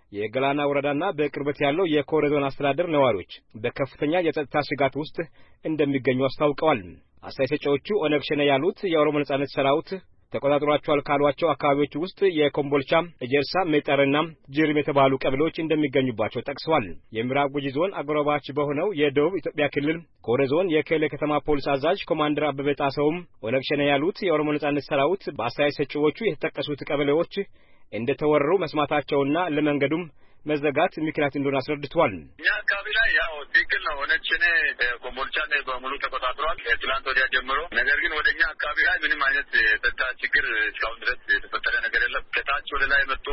የገላና ወረዳና በቅርበት ያለው የኮሬ ዞን አስተዳደር ነዋሪዎች በከፍተኛ የጸጥታ ስጋት ውስጥ እንደሚገኙ አስታውቀዋል። አስተያየት ሰጪዎቹ ኦነግ ሸኔ ያሉት የኦሮሞ ነጻነት ሰራዊት ተቆጣጥሯቸዋል ካሏቸው አካባቢዎች ውስጥ የኮምቦልቻ፣ እጀርሳ፣ ሜጠርና ጅሪም የተባሉ ቀበሌዎች እንደሚገኙባቸው ጠቅሰዋል። የምዕራብ ጉጂ ዞን አጎራባች በሆነው የደቡብ ኢትዮጵያ ክልል ኮሬ ዞን የኬሌ ከተማ ፖሊስ አዛዥ ኮማንደር አበበ ጣሰውም ኦነግ ሸኔ ያሉት የኦሮሞ ነጻነት ሰራዊት በአስተያየት ሰጪዎቹ የተጠቀሱት ቀበሌዎች እንደተወረሩ መስማታቸውና ለመንገዱም መዘጋት ምክንያት እንደሆነ አስረድቷል። እኛ አካባቢ ላይ ያው ትክክል ነው። ኦነግ ሸኔ ኮምቦልቻን በሙሉ ተቆጣጥሯል ትላንት ወዲያ ጀምሮ። ነገር ግን ወደኛ አካባቢ ላይ ምንም አይነት የጸጥታ ችግር እስካሁን ድረስ የተፈጠረ ነገር የለም። ከታች ወደ ላይ መጡ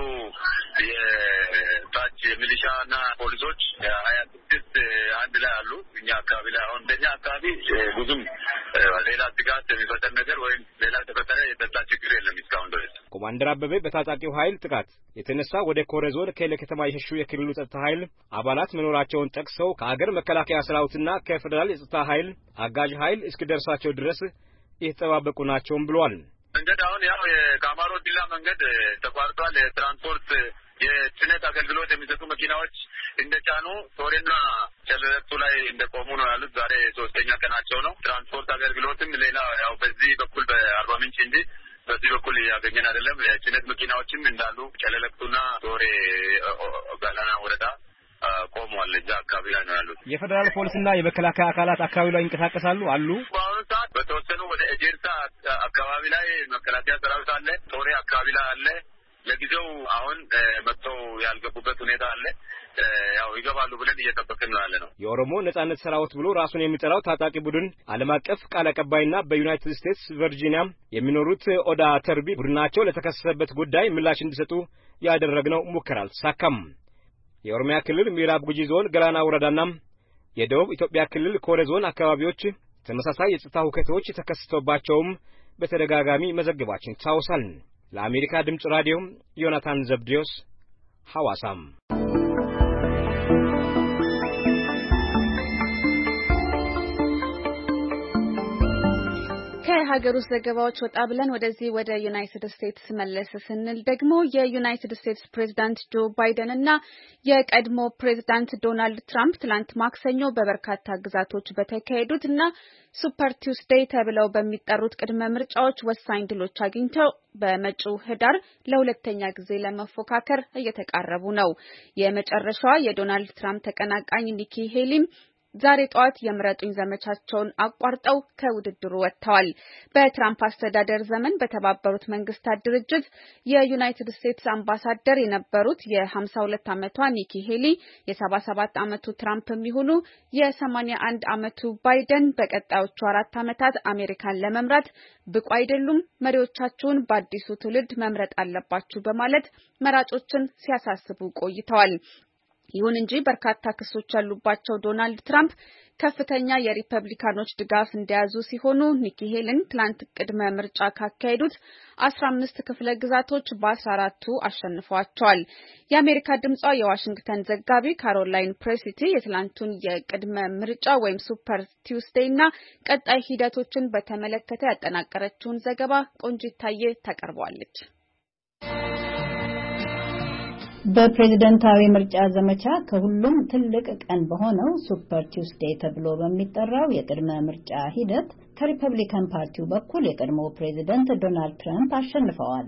የታች ሚሊሻና ፖሊሶች ሀያ ስድስት አንድ ላይ አሉ እኛ አካባቢ ላይ። አሁን እንደኛ አካባቢ ብዙም ሌላ ስጋት የሚፈጠር ነገር ወይም ሌላ የተፈጠረ የጸጥታ ችግር የለም እስካሁን ድረስ። ኮማንደር አበበ በታጣቂው ኃይል ጥቃት የተነሳ ወደ ኮሬ ዞን ኬሌ ከተማ የሸሹ የክልሉ ጸጥታ ኃይል አባላት መኖራቸውን ጠቅሰው ከአገር መከላከያ ሰራዊትና ከፌደራል የጸጥታ ኃይል አጋዥ ኃይል እስኪደርሳቸው ድረስ እየተጠባበቁ ናቸውም ብለዋል። መንገድ አሁን ያው የካማሮ ዲላ መንገድ ተቋርጧል። የትራንስፖርት የጭነት አገልግሎት የሚሰጡ መኪናዎች እንደጫኑ ቶሬና ጨለለቱ ላይ እንደቆሙ ነው ያሉት። ዛሬ ሶስተኛ ቀናቸው ነው። ትራንስፖርት አገልግሎትም ሌላ ያው በዚህ በኩል በአርባ ምንጭ እንጂ በዚህ በኩል ያገኘን አይደለም። የጭነት መኪናዎችም እንዳሉ ጨለለቅቱና ቶሬ ጋላና ወረዳ ቆመዋል። እዛ አካባቢ ላይ ነው ያሉት። የፌደራል ፖሊስና የመከላከያ አካላት አካባቢ ላይ ይንቀሳቀሳሉ አሉ። በአሁኑ ሰዓት በተወሰኑ ወደ ኤጀንሳ አካባቢ ላይ መከላከያ ሰራዊት አለ፣ ቶሬ አካባቢ ላይ አለ። ለጊዜው አሁን መጥተው ያልገቡበት ሁኔታ አለ። ያው ይገባሉ ብለን እየጠበቅን ነው ያለ ነው። የኦሮሞ ነጻነት ሰራዊት ብሎ ራሱን የሚጠራው ታጣቂ ቡድን ዓለም አቀፍ ቃል አቀባይና በዩናይትድ ስቴትስ ቨርጂኒያ የሚኖሩት ኦዳ ተርቢ ቡድናቸው ለተከሰሰበት ጉዳይ ምላሽ እንዲሰጡ ያደረግነው ሙከራ አልተሳካም። የኦሮሚያ ክልል ምዕራብ ጉጂ ዞን ገላና ወረዳና የደቡብ ኢትዮጵያ ክልል ኮሬ ዞን አካባቢዎች ተመሳሳይ የጸጥታ ሁከቶች ተከስተውባቸውም በተደጋጋሚ መዘገባችን ታውሳል። ለአሜሪካ ድምጽ ራዲዮ ዮናታን ዘብዲዮስ ሐዋሳም። ከሀገር ውስጥ ዘገባዎች ወጣ ብለን ወደዚህ ወደ ዩናይትድ ስቴትስ መለስ ስንል ደግሞ የዩናይትድ ስቴትስ ፕሬዝዳንት ጆ ባይደን እና የቀድሞ ፕሬዝዳንት ዶናልድ ትራምፕ ትላንት ማክሰኞ በበርካታ ግዛቶች በተካሄዱት እና ሱፐር ቲውስዴይ ተብለው በሚጠሩት ቅድመ ምርጫዎች ወሳኝ ድሎች አግኝተው በመጪው ህዳር ለሁለተኛ ጊዜ ለመፎካከር እየተቃረቡ ነው። የመጨረሻዋ የዶናልድ ትራምፕ ተቀናቃኝ ኒኪ ሄሊም ዛሬ ጠዋት የምረጡኝ ዘመቻቸውን አቋርጠው ከውድድሩ ወጥተዋል። በትራምፕ አስተዳደር ዘመን በተባበሩት መንግስታት ድርጅት የዩናይትድ ስቴትስ አምባሳደር የነበሩት የሀምሳ ሁለት ዓመቷ ኒኪ ሄሊ የሰባ ሰባት ዓመቱ ትራምፕ የሚሆኑ የሰማንያ አንድ ዓመቱ ባይደን በቀጣዮቹ አራት ዓመታት አሜሪካን ለመምራት ብቁ አይደሉም፣ መሪዎቻቸውን በአዲሱ ትውልድ መምረጥ አለባችሁ በማለት መራጮችን ሲያሳስቡ ቆይተዋል። ይሁን እንጂ በርካታ ክሶች ያሉባቸው ዶናልድ ትራምፕ ከፍተኛ የሪፐብሊካኖች ድጋፍ እንደያዙ ሲሆኑ ኒኪ ሄልን ትላንት ቅድመ ምርጫ ካካሄዱት አስራ አምስት ክፍለ ግዛቶች በአስራ አራቱ አሸንፈዋቸዋል። የአሜሪካ ድምጿ የዋሽንግተን ዘጋቢ ካሮላይን ፕሬሲቲ የትላንቱን የቅድመ ምርጫ ወይም ሱፐር ቲውስዴይ እና ቀጣይ ሂደቶችን በተመለከተ ያጠናቀረችውን ዘገባ ቆንጂት ታዬ ታቀርበዋለች። በፕሬዝዳንታዊ ምርጫ ዘመቻ ከሁሉም ትልቅ ቀን በሆነው ሱፐር ቲውስዴይ ተብሎ በሚጠራው የቅድመ ምርጫ ሂደት ከሪፐብሊካን ፓርቲው በኩል የቀድሞ ፕሬዝዳንት ዶናልድ ትራምፕ አሸንፈዋል።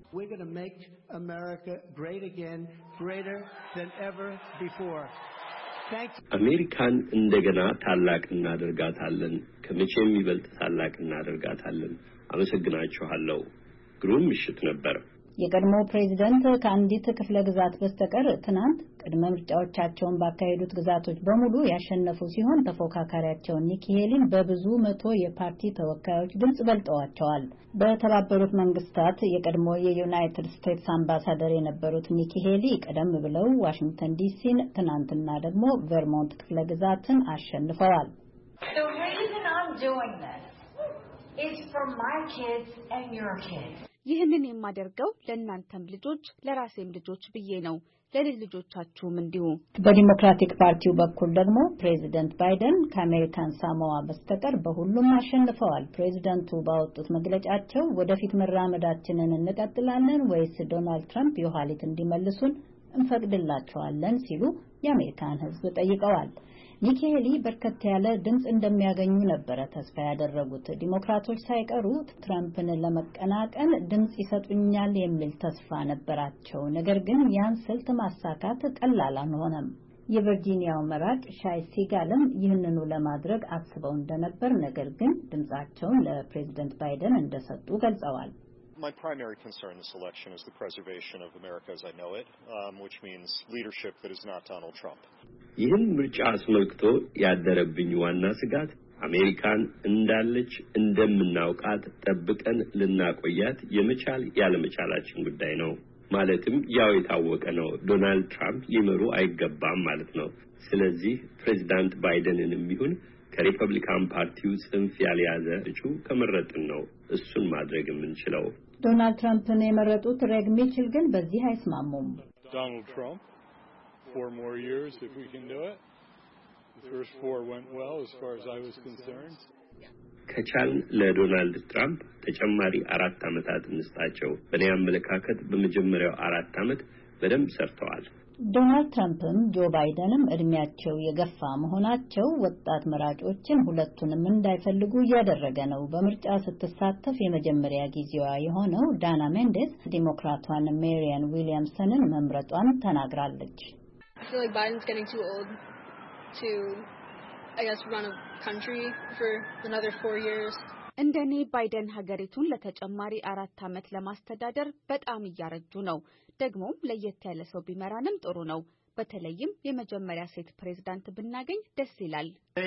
አሜሪካን እንደገና ታላቅ እናደርጋታለን፣ ከመቼም ይበልጥ ታላቅ እናደርጋታለን። አመሰግናችኋለሁ። ግሩም ምሽት ነበር። የቀድሞ ፕሬዝዳንት ከአንዲት ክፍለ ግዛት በስተቀር ትናንት ቅድመ ምርጫዎቻቸውን ባካሄዱት ግዛቶች በሙሉ ያሸነፉ ሲሆን ተፎካካሪያቸውን ኒኪ ሄሊን በብዙ መቶ የፓርቲ ተወካዮች ድምጽ በልጠዋቸዋል። በተባበሩት መንግስታት የቀድሞ የዩናይትድ ስቴትስ አምባሳደር የነበሩት ኒኪ ሄሊ ቀደም ብለው ዋሽንግተን ዲሲን፣ ትናንትና ደግሞ ቨርሞንት ክፍለ ግዛትን አሸንፈዋል። ይህንን የማደርገው ለእናንተም ልጆች ለራሴም ልጆች ብዬ ነው፣ ለልጅ ልጆቻችሁም እንዲሁ። በዲሞክራቲክ ፓርቲው በኩል ደግሞ ፕሬዚደንት ባይደን ከአሜሪካን ሳሞዋ በስተቀር በሁሉም አሸንፈዋል። ፕሬዚደንቱ ባወጡት መግለጫቸው ወደፊት መራመዳችንን እንቀጥላለን ወይስ ዶናልድ ትራምፕ የኋሊት እንዲመልሱን እንፈቅድላቸዋለን ሲሉ የአሜሪካን ሕዝብ ጠይቀዋል። ኒኪ ሄሊ በርከት ያለ ድምጽ እንደሚያገኙ ነበረ ተስፋ ያደረጉት። ዲሞክራቶች ሳይቀሩ ትራምፕን ለመቀናቀን ድምጽ ይሰጡኛል የሚል ተስፋ ነበራቸው። ነገር ግን ያን ስልት ማሳካት ቀላል አልሆነም። የቨርጂኒያው መራጭ ሻይ ሲጋልም ይህንኑ ለማድረግ አስበው እንደነበር፣ ነገር ግን ድምጻቸውን ለፕሬዝዳንት ባይደን እንደሰጡ ገልጸዋል። My primary concern in this election is the preservation of America as I know it, um, which means leadership that is not Donald Trump. ይህን ምርጫ አስመልክቶ ያደረብኝ ዋና ስጋት አሜሪካን እንዳለች እንደምናውቃት ጠብቀን ልናቆያት የመቻል ያለመቻላችን ጉዳይ ነው። ማለትም ያው የታወቀ ነው፣ ዶናልድ ትራምፕ ሊመሩ አይገባም ማለት ነው። ስለዚህ ፕሬዝዳንት ባይደንንም ይሁን ከሪፐብሊካን ፓርቲው ጽንፍ ያልያዘ እጩ ከመረጥን ነው እሱን ማድረግ የምንችለው። ዶናልድ ትራምፕን የመረጡት ሬግ ሚችል ግን በዚህ አይስማሙም። Donald Trump four more years if we can do it. The first four went well as far as I was concerned. ከቻልን ለዶናልድ ትራምፕ ተጨማሪ አራት ዓመታት እንስጣቸው። በእኔ አመለካከት በመጀመሪያው አራት ዓመት በደንብ ሰርተዋል። ዶናልድ ትራምፕም ጆ ባይደንም እድሜያቸው የገፋ መሆናቸው ወጣት መራጮችን ሁለቱንም እንዳይፈልጉ እያደረገ ነው። በምርጫ ስትሳተፍ የመጀመሪያ ጊዜዋ የሆነው ዳና ሜንዴስ ዲሞክራቷን ሜሪያን ዊሊያምሰንን መምረጧን ተናግራለች። እንደኔ ባይደን ሀገሪቱን ለተጨማሪ አራት ዓመት ለማስተዳደር በጣም እያረጁ ነው። ደግሞም ለየት ያለ ሰው ቢመራንም ጥሩ ነው። በተለይም የመጀመሪያ ሴት ፕሬዝዳንት ብናገኝ ደስ ይላል።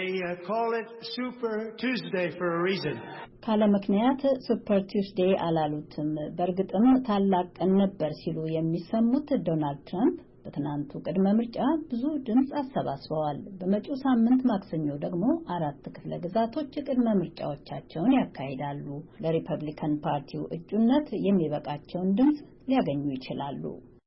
ካለ ምክንያት ሱፐር ቱስዴይ አላሉትም። በእርግጥም ታላቅ ቀን ነበር ሲሉ የሚሰሙት ዶናልድ ትራምፕ በትናንቱ ቅድመ ምርጫ ብዙ ድምጽ አሰባስበዋል። በመጪው ሳምንት ማክሰኞ ደግሞ አራት ክፍለ ግዛቶች ቅድመ ምርጫዎቻቸውን ያካሂዳሉ። ለሪፐብሊካን ፓርቲው እጩነት የሚበቃቸውን ድምጽ ሊያገኙ ይችላሉ።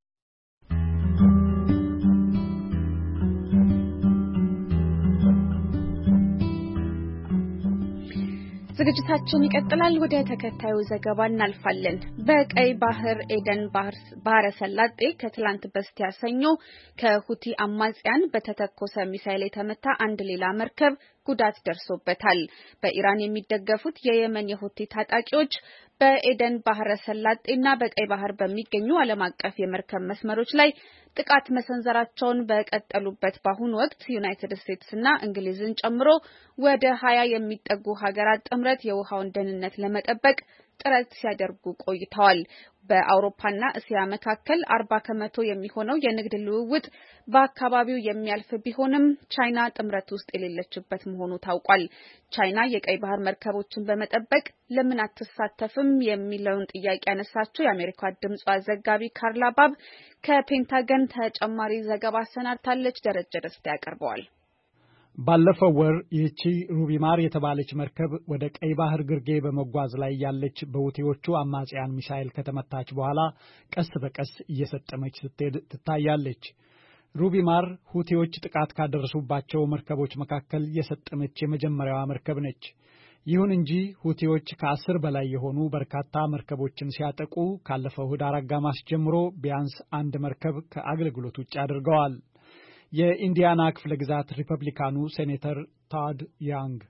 ዝግጅታችን ይቀጥላል። ወደ ተከታዩ ዘገባ እናልፋለን። በቀይ ባህር ኤደን ባህረ ሰላጤ ከትላንት በስቲያ ሰኞ ከሁቲ አማጽያን በተተኮሰ ሚሳኤል የተመታ አንድ ሌላ መርከብ ጉዳት ደርሶበታል። በኢራን የሚደገፉት የየመን የሁቲ ታጣቂዎች በኤደን ባህረ ሰላጤና በቀይ ባህር በሚገኙ ዓለም አቀፍ የመርከብ መስመሮች ላይ ጥቃት መሰንዘራቸውን በቀጠሉበት በአሁኑ ወቅት ዩናይትድ ስቴትስና እንግሊዝን ጨምሮ ወደ ሀያ የሚጠጉ ሀገራት ጥምረት የውሃውን ደህንነት ለመጠበቅ ጥረት ሲያደርጉ ቆይተዋል። በአውሮፓና እስያ መካከል አርባ ከመቶ የሚሆነው የንግድ ልውውጥ በአካባቢው የሚያልፍ ቢሆንም ቻይና ጥምረት ውስጥ የሌለችበት መሆኑ ታውቋል። ቻይና የቀይ ባህር መርከቦችን በመጠበቅ ለምን አትሳተፍም የሚለውን ጥያቄ ያነሳችው የአሜሪካ ድምጿ ዘጋቢ ካርላ ባብ ከፔንታገን ተጨማሪ ዘገባ አሰናድታለች። ደረጀ ደስታ ያቀርበዋል። ባለፈው ወር ይህቺ ሩቢማር የተባለች መርከብ ወደ ቀይ ባህር ግርጌ በመጓዝ ላይ ያለች በሁቲዎቹ አማጽያን ሚሳኤል ከተመታች በኋላ ቀስ በቀስ እየሰጠመች ስትሄድ ትታያለች። ሩቢማር ሁቲዎች ጥቃት ካደረሱባቸው መርከቦች መካከል የሰጠመች የመጀመሪያዋ መርከብ ነች። ይሁን እንጂ ሁቲዎች ከአስር በላይ የሆኑ በርካታ መርከቦችን ሲያጠቁ ካለፈው ህዳር አጋማሽ ጀምሮ ቢያንስ አንድ መርከብ ከአገልግሎት ውጭ አድርገዋል። የኢንዲያና ክፍለ ግዛት ሪፐብሊካኑ ሴኔተር ታድ ያንግ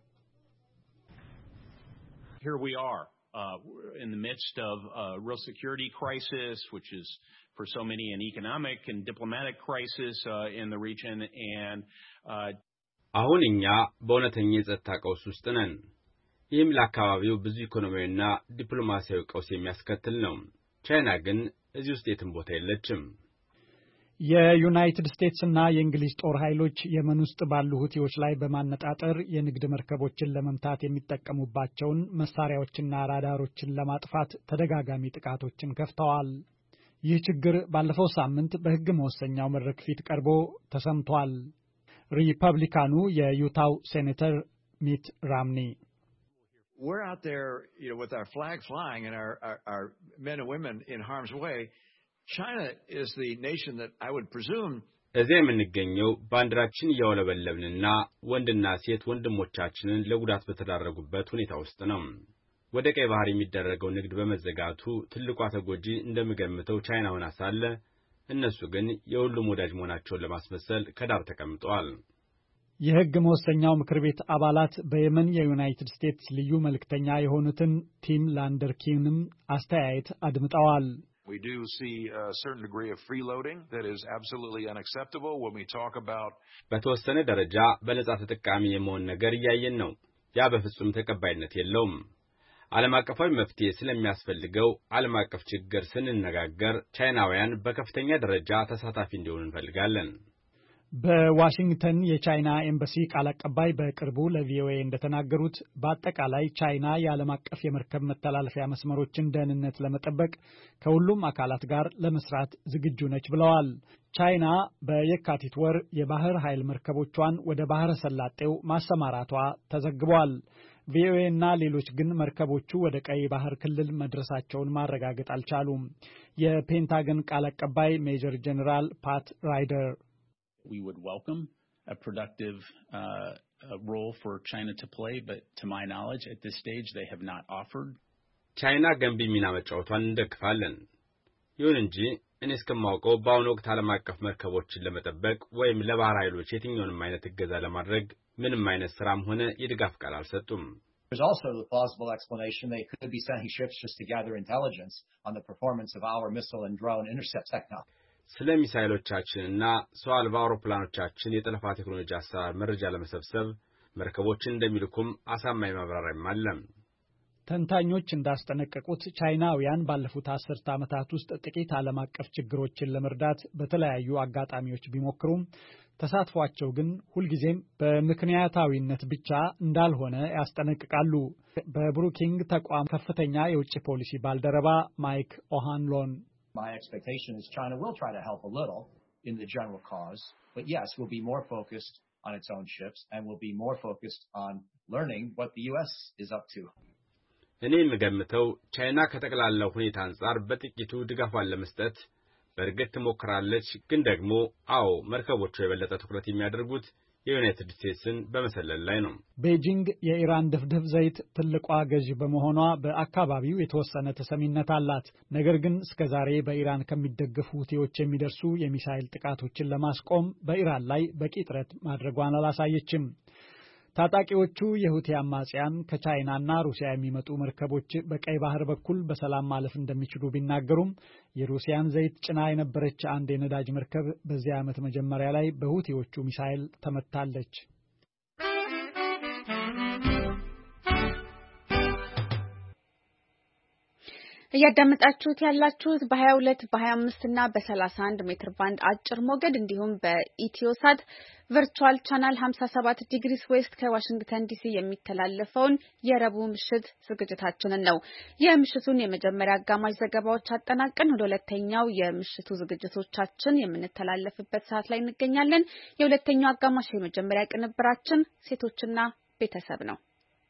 Here we are uh, in the midst of a real security crisis, which is for so many an economic and diplomatic crisis uh, in the region, and uh, አሁን እኛ በእውነተኛ የጸጥታ ቀውስ ውስጥ ነን። ይህም ለአካባቢው ብዙ ኢኮኖሚያዊና ዲፕሎማሲያዊ ቀውስ የሚያስከትል ነው። ቻይና ግን እዚህ ውስጥ የትም ቦታ የለችም። የዩናይትድ ስቴትስ እና የእንግሊዝ ጦር ኃይሎች የመን ውስጥ ባሉ ሁቲዎች ላይ በማነጣጠር የንግድ መርከቦችን ለመምታት የሚጠቀሙባቸውን መሳሪያዎችና ራዳሮችን ለማጥፋት ተደጋጋሚ ጥቃቶችን ከፍተዋል። ይህ ችግር ባለፈው ሳምንት በሕግ መወሰኛው መድረክ ፊት ቀርቦ ተሰምቷል። ሪፐብሊካኑ የዩታው ሴኔተር ሚት ራምኒ We're out there, you know, with our flag flying and our, our, our men and women in harm's way. China is the nation that I would presume እዚህ የምንገኘው ባንዲራችን እያወለበለብንና ወንድና ሴት ወንድሞቻችንን ለጉዳት በተዳረጉበት ሁኔታ ውስጥ ነው። ወደ ቀይ ባህር የሚደረገው ንግድ በመዘጋቱ ትልቋ ተጎጂ እንደምገምተው ቻይና ሆና ሳለ እነሱ ግን የሁሉም ወዳጅ መሆናቸውን ለማስመሰል ከዳር ተቀምጠዋል። የሕግ መወሰኛው ምክር ቤት አባላት በየመን የዩናይትድ ስቴትስ ልዩ መልእክተኛ የሆኑትን ቲም ላንደርኪንም አስተያየት አድምጠዋል። We do see a certain degree of freeloading that is absolutely unacceptable when we talk about በተወሰነ ደረጃ በነጻ ተጠቃሚ የመሆን ነገር እያየን ነው። ያ በፍጹም ተቀባይነት የለውም። ዓለም አቀፋዊ መፍትሄ ስለሚያስፈልገው ዓለም አቀፍ ችግር ስንነጋገር ቻይናውያን በከፍተኛ ደረጃ ተሳታፊ እንዲሆኑ እንፈልጋለን። በዋሽንግተን የቻይና ኤምባሲ ቃል አቀባይ በቅርቡ ለቪኦኤ እንደተናገሩት በአጠቃላይ ቻይና የዓለም አቀፍ የመርከብ መተላለፊያ መስመሮችን ደህንነት ለመጠበቅ ከሁሉም አካላት ጋር ለመስራት ዝግጁ ነች ብለዋል። ቻይና በየካቲት ወር የባህር ኃይል መርከቦቿን ወደ ባህረ ሰላጤው ማሰማራቷ ተዘግቧል። ቪኦኤ እና ሌሎች ግን መርከቦቹ ወደ ቀይ ባህር ክልል መድረሳቸውን ማረጋገጥ አልቻሉም። የፔንታገን ቃል አቀባይ ሜጀር ጀነራል ፓት ራይደር We would welcome a productive uh, a role for China to play, but to my knowledge, at this stage, they have not offered. ቻይና ገንቢ ሚና መጫወቷን እንደግፋለን። ይሁን እንጂ እኔ እስከማውቀው በአሁኑ ወቅት ዓለም አቀፍ መርከቦችን ለመጠበቅ ወይም ለባህር ኃይሎች የትኛውንም አይነት እገዛ ለማድረግ ምንም አይነት ስራም ሆነ የድጋፍ ቃል አልሰጡም። There's also the plausible explanation they could be sending ships just to gather intelligence on the performance of our missile and drone intercept technology. ስለ ሚሳይሎቻችንና ሰው አልባ አውሮፕላኖቻችን የጠለፋ ቴክኖሎጂ አሰራር መረጃ ለመሰብሰብ መርከቦችን እንደሚልኩም አሳማኝ ማብራሪያም አለ። ተንታኞች እንዳስጠነቀቁት ቻይናውያን ባለፉት አስርተ ዓመታት ውስጥ ጥቂት ዓለም አቀፍ ችግሮችን ለመርዳት በተለያዩ አጋጣሚዎች ቢሞክሩም ተሳትፏቸው ግን ሁልጊዜም በምክንያታዊነት ብቻ እንዳልሆነ ያስጠነቅቃሉ። በብሩኪንግ ተቋም ከፍተኛ የውጭ ፖሊሲ ባልደረባ ማይክ ኦሃንሎን My expectation is China will try to help a little in the general cause, but yes, will be more focused on its own ships and will be more focused on learning what the U S is up to. እኔ የምገምተው ቻይና ከተቀላለው ሁኔታ አንፃር በጥቂቱ ድጋፋን ለመስጠት በእርግጥ ትሞክራለች፣ ግን ደግሞ አዎ መርከቦቹ የበለጠ ትኩረት የሚያደርጉት የዩናይትድ ስቴትስን በመሰለል ላይ ነው። ቤጂንግ የኢራን ድፍድፍ ዘይት ትልቋ ገዢ በመሆኗ በአካባቢው የተወሰነ ተሰሚነት አላት። ነገር ግን እስከዛሬ በኢራን ከሚደገፉ ሁቲዎች የሚደርሱ የሚሳኤል ጥቃቶችን ለማስቆም በኢራን ላይ በቂ ጥረት ማድረጓን አላሳየችም። ታጣቂዎቹ የሁቲ አማጽያን ከቻይናና ሩሲያ የሚመጡ መርከቦች በቀይ ባህር በኩል በሰላም ማለፍ እንደሚችሉ ቢናገሩም የሩሲያን ዘይት ጭና የነበረች አንድ የነዳጅ መርከብ በዚህ ዓመት መጀመሪያ ላይ በሁቲዎቹ ሚሳኤል ተመታለች። እያዳመጣችሁት ያላችሁት በ22 በ25 እና በ31 ሜትር ባንድ አጭር ሞገድ እንዲሁም በኢትዮሳት ቨርቹዋል ቻናል ሃምሳ ሰባት ዲግሪስ ዌስት ከዋሽንግተን ዲሲ የሚተላለፈውን የረቡዕ ምሽት ዝግጅታችንን ነው። የምሽቱን የመጀመሪያ አጋማሽ ዘገባዎች አጠናቀን ወደ ሁለተኛው የምሽቱ ዝግጅቶቻችን የምንተላለፍበት ሰዓት ላይ እንገኛለን። የሁለተኛው አጋማሽ የመጀመሪያ ቅንብራችን ሴቶችና ቤተሰብ ነው።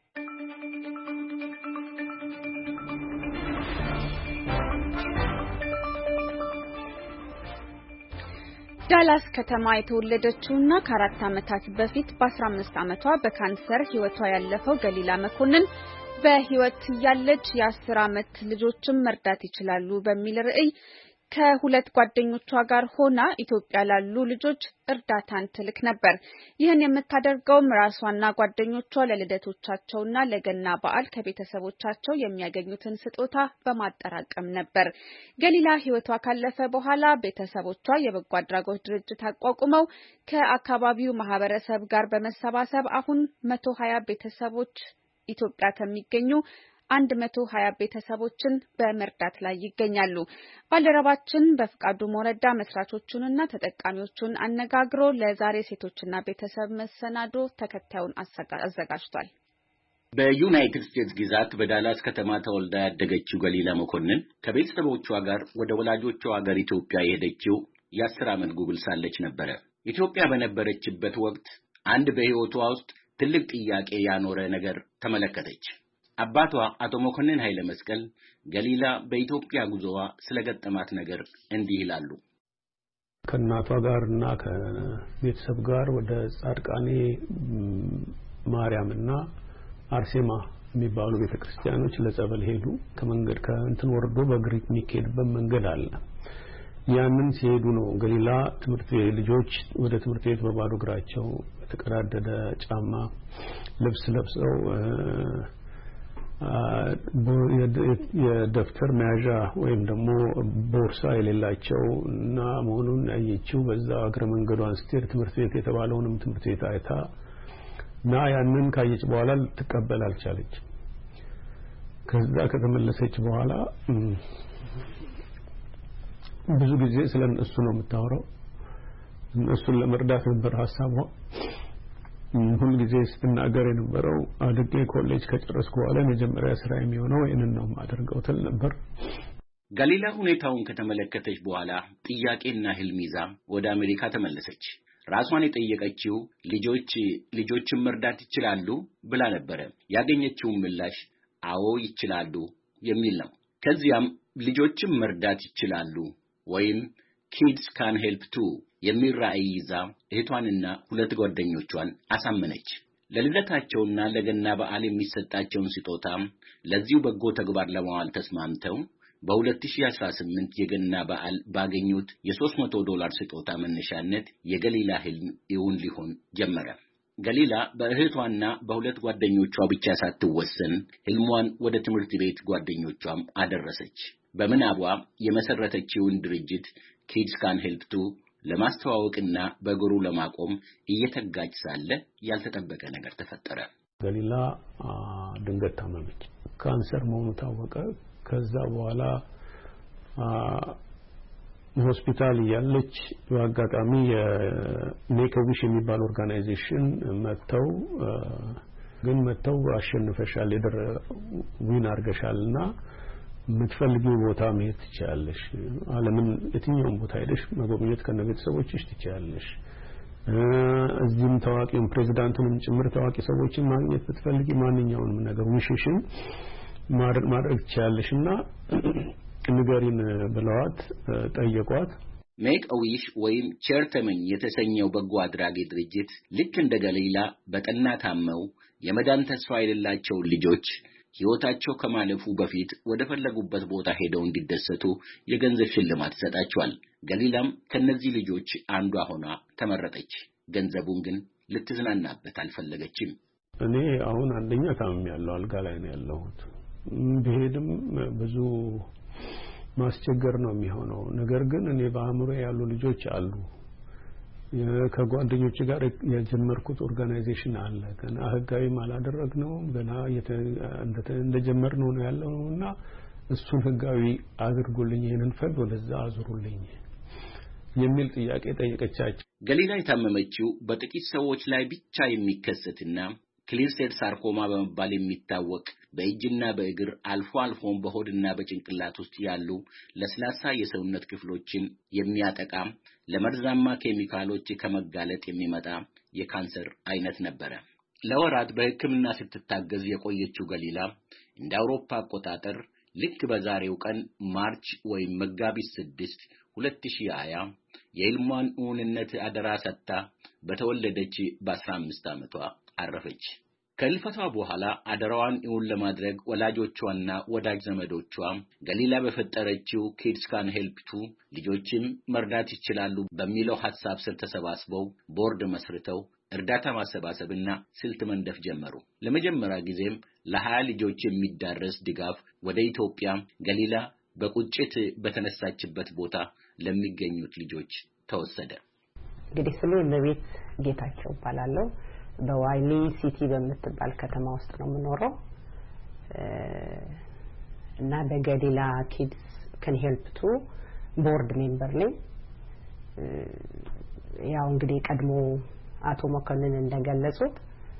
ዳላስ ከተማ የተወለደችውና ከአራት ዓመታት በፊት በአስራ አምስት ዓመቷ በካንሰር ህይወቷ ያለፈው ገሊላ መኮንን በህይወት ያለች የአስር ዓመት ልጆችን መርዳት ይችላሉ በሚል ርዕይ ከሁለት ጓደኞቿ ጋር ሆና ኢትዮጵያ ላሉ ልጆች እርዳታን ትልክ ነበር። ይህን የምታደርገውም ራሷና ጓደኞቿ ለልደቶቻቸውና ለገና በዓል ከቤተሰቦቻቸው የሚያገኙትን ስጦታ በማጠራቀም ነበር። ገሊላ ህይወቷ ካለፈ በኋላ ቤተሰቦቿ የበጎ አድራጎት ድርጅት አቋቁመው ከአካባቢው ማህበረሰብ ጋር በመሰባሰብ አሁን መቶ ሀያ ቤተሰቦች ኢትዮጵያ ከሚገኙ አንድ መቶ ሀያ ቤተሰቦችን በመርዳት ላይ ይገኛሉ። ባልደረባችን በፍቃዱ ሞረዳ መስራቾቹንና ተጠቃሚዎቹን አነጋግሮ ለዛሬ ሴቶችና ቤተሰብ መሰናዶ ተከታዩን አዘጋጅቷል። በዩናይትድ ስቴትስ ግዛት በዳላስ ከተማ ተወልዳ ያደገችው ገሊላ መኮንን ከቤተሰቦቿ ጋር ወደ ወላጆቿ ሀገር ኢትዮጵያ የሄደችው የአስር ዓመት ጉብል ሳለች ነበር። ኢትዮጵያ በነበረችበት ወቅት አንድ በህይወቷ ውስጥ ትልቅ ጥያቄ ያኖረ ነገር ተመለከተች። አባቷ አቶ መኮንን ኃይለ መስቀል ገሊላ በኢትዮጵያ ጉዞዋ ስለገጠማት ነገር እንዲህ ይላሉ። ከእናቷ ጋርና ከቤተሰብ ጋር ወደ ጻድቃኔ ማርያምና አርሴማ የሚባሉ ቤተክርስቲያኖች ለጸበል ሄዱ። ከመንገድ ከእንትን ወርዶ በግሪክ የሚኬድበት መንገድ አለ። ያንን ሲሄዱ ነው ገሊላ ትምህርት ቤት ልጆች ወደ ትምህርት ቤት በባዶ እግራቸው ተቀዳደደ ጫማ ልብስ ለብሰው የደፍተር መያዣ ወይም ደግሞ ቦርሳ የሌላቸው እና መሆኑን ያየችው በዛ እግረ መንገዷን ስትሄድ ትምህርት ቤት የተባለውንም ትምህርት ቤት አይታ እና ያንን ካየች በኋላ ልትቀበል አልቻለች። ከዛ ከተመለሰች በኋላ ብዙ ጊዜ ስለነሱ ነው የምታወራው። እነሱን ለመርዳት ነበር ሐሳቧ። ሁሉ ጊዜ ስትናገር የነበረው አድጌ ኮሌጅ ከጨረስኩ በኋላ መጀመሪያ ስራ የሚሆነው ይሄንን ነው ማድረገው ትል ነበር። ገሊላ ሁኔታውን ከተመለከተች በኋላ ጥያቄና ህልም ይዛ ወደ አሜሪካ ተመለሰች። ራሷን የጠየቀችው ልጆች ልጆችን መርዳት ይችላሉ ብላ ነበር። ያገኘችው ምላሽ አዎ ይችላሉ የሚል ነው። ከዚያም ልጆችን መርዳት ይችላሉ ወይም kids can help too የሚል ራዕይ ይዛ እህቷንና ሁለት ጓደኞቿን አሳመነች። ለልደታቸውና ለገና በዓል የሚሰጣቸውን ስጦታ ለዚሁ በጎ ተግባር ለማዋል ተስማምተው በ2018 የገና በዓል ባገኙት የሶስት መቶ ዶላር ስጦታ መነሻነት የገሊላ ህልም እውን ሊሆን ጀመረ። ገሊላ በእህቷና በሁለት ጓደኞቿ ብቻ ሳትወሰን ህልሟን ወደ ትምህርት ቤት ጓደኞቿም አደረሰች። በምናቧ የመሰረተችውን ድርጅት ኪድስ ካን ሄልፕ ቱ ለማስተዋወቅና በእግሩ ለማቆም እየተጋች ሳለ ያልተጠበቀ ነገር ተፈጠረ። ገሊላ ድንገት ታመመች። ካንሰር መሆኑ ታወቀ። ከዛ በኋላ ሆስፒታል ያለች በአጋጣሚ የሜክ አ ዊሽ የሚባል ኦርጋናይዜሽን መተው ግን መተው አሸንፈሻል የደረ ዊን አርገሻልና የምትፈልጊው ቦታ መሄድ ትችያለሽ፣ ዓለምን የትኛውም ቦታ ሄደሽ መጎብኘት ከነቤተሰቦችሽ ትችያለሽ፣ እዚህም ታዋቂውን ፕሬዝዳንቱንም ጭምር ታዋቂ ሰዎችን ማግኘት ብትፈልጊ ማንኛውንም ነገር ዊሽሽን ማድረግ ትችያለሽና ንገሪን ብለዋት ጠየቋት። ሜክ አ ዊሽ ወይም ቸርተመን የተሰኘው በጎ አድራጊ ድርጅት ልክ እንደ ገሊላ በጠና ታመው የመዳን ተስፋ የሌላቸው ልጆች ሕይወታቸው ከማለፉ በፊት ወደ ፈለጉበት ቦታ ሄደው እንዲደሰቱ የገንዘብ ሽልማት ይሰጣቸዋል። ገሊላም ከነዚህ ልጆች አንዷ ሆና ተመረጠች። ገንዘቡን ግን ልትዝናናበት አልፈለገችም። እኔ አሁን አንደኛ ታምሜያለሁ፣ አልጋ ላይ ነው ያለሁት። ብሄድም ብዙ ማስቸገር ነው የሚሆነው። ነገር ግን እኔ በአእምሮ ያሉ ልጆች አሉ። ከጓደኞች ጋር የጀመርኩት ኦርጋናይዜሽን አለ። ገና ህጋዊም አላደረግነውም፣ ገና እንደጀመርነው ነው ያለውና እሱን ህጋዊ አድርጉልኝ፣ ይሄንን ፈንድ ወደዛ አዙሩልኝ የሚል ጥያቄ ጠየቀቻቸው። ገሊላ የታመመችው በጥቂት ሰዎች ላይ ብቻ የሚከሰትና ክሊር ሴል ሳርኮማ በመባል የሚታወቅ በእጅና በእግር አልፎ አልፎም በሆድና በጭንቅላት ውስጥ ያሉ ለስላሳ የሰውነት ክፍሎችን የሚያጠቃ ለመርዛማ ኬሚካሎች ከመጋለጥ የሚመጣ የካንሰር አይነት ነበረ። ለወራት በሕክምና ስትታገዝ የቆየችው ገሊላ እንደ አውሮፓ አቆጣጠር ልክ በዛሬው ቀን ማርች ወይም መጋቢት ስድስት ሁለት ሺህ ሃያ የህልሟን እውንነት አደራ ሰጥታ በተወለደች በአስራ አምስት ዓመቷ አረፈች። ከልፈቷ በኋላ አደራዋን እውን ለማድረግ ወላጆቿና ወዳጅ ዘመዶቿ ገሊላ በፈጠረችው ኪድስ ካን ሄልፕ ቱ ልጆችም መርዳት ይችላሉ በሚለው ሐሳብ ስር ተሰባስበው ቦርድ መስርተው እርዳታ ማሰባሰብና ስልት መንደፍ ጀመሩ። ለመጀመሪያ ጊዜም ለሀያ ልጆች የሚዳረስ ድጋፍ ወደ ኢትዮጵያ ገሊላ በቁጭት በተነሳችበት ቦታ ለሚገኙት ልጆች ተወሰደ። እንግዲህ ስለ ለቤት ጌታቸው ባላለው በዋይሊ ሲቲ በምትባል ከተማ ውስጥ ነው የምኖረው እና በገሊላ ኪድስ ካን ሄልፕ ቱ ቦርድ ሜምበር ነኝ። ያው እንግዲህ ቀድሞ አቶ መኮንን እንደገለጹት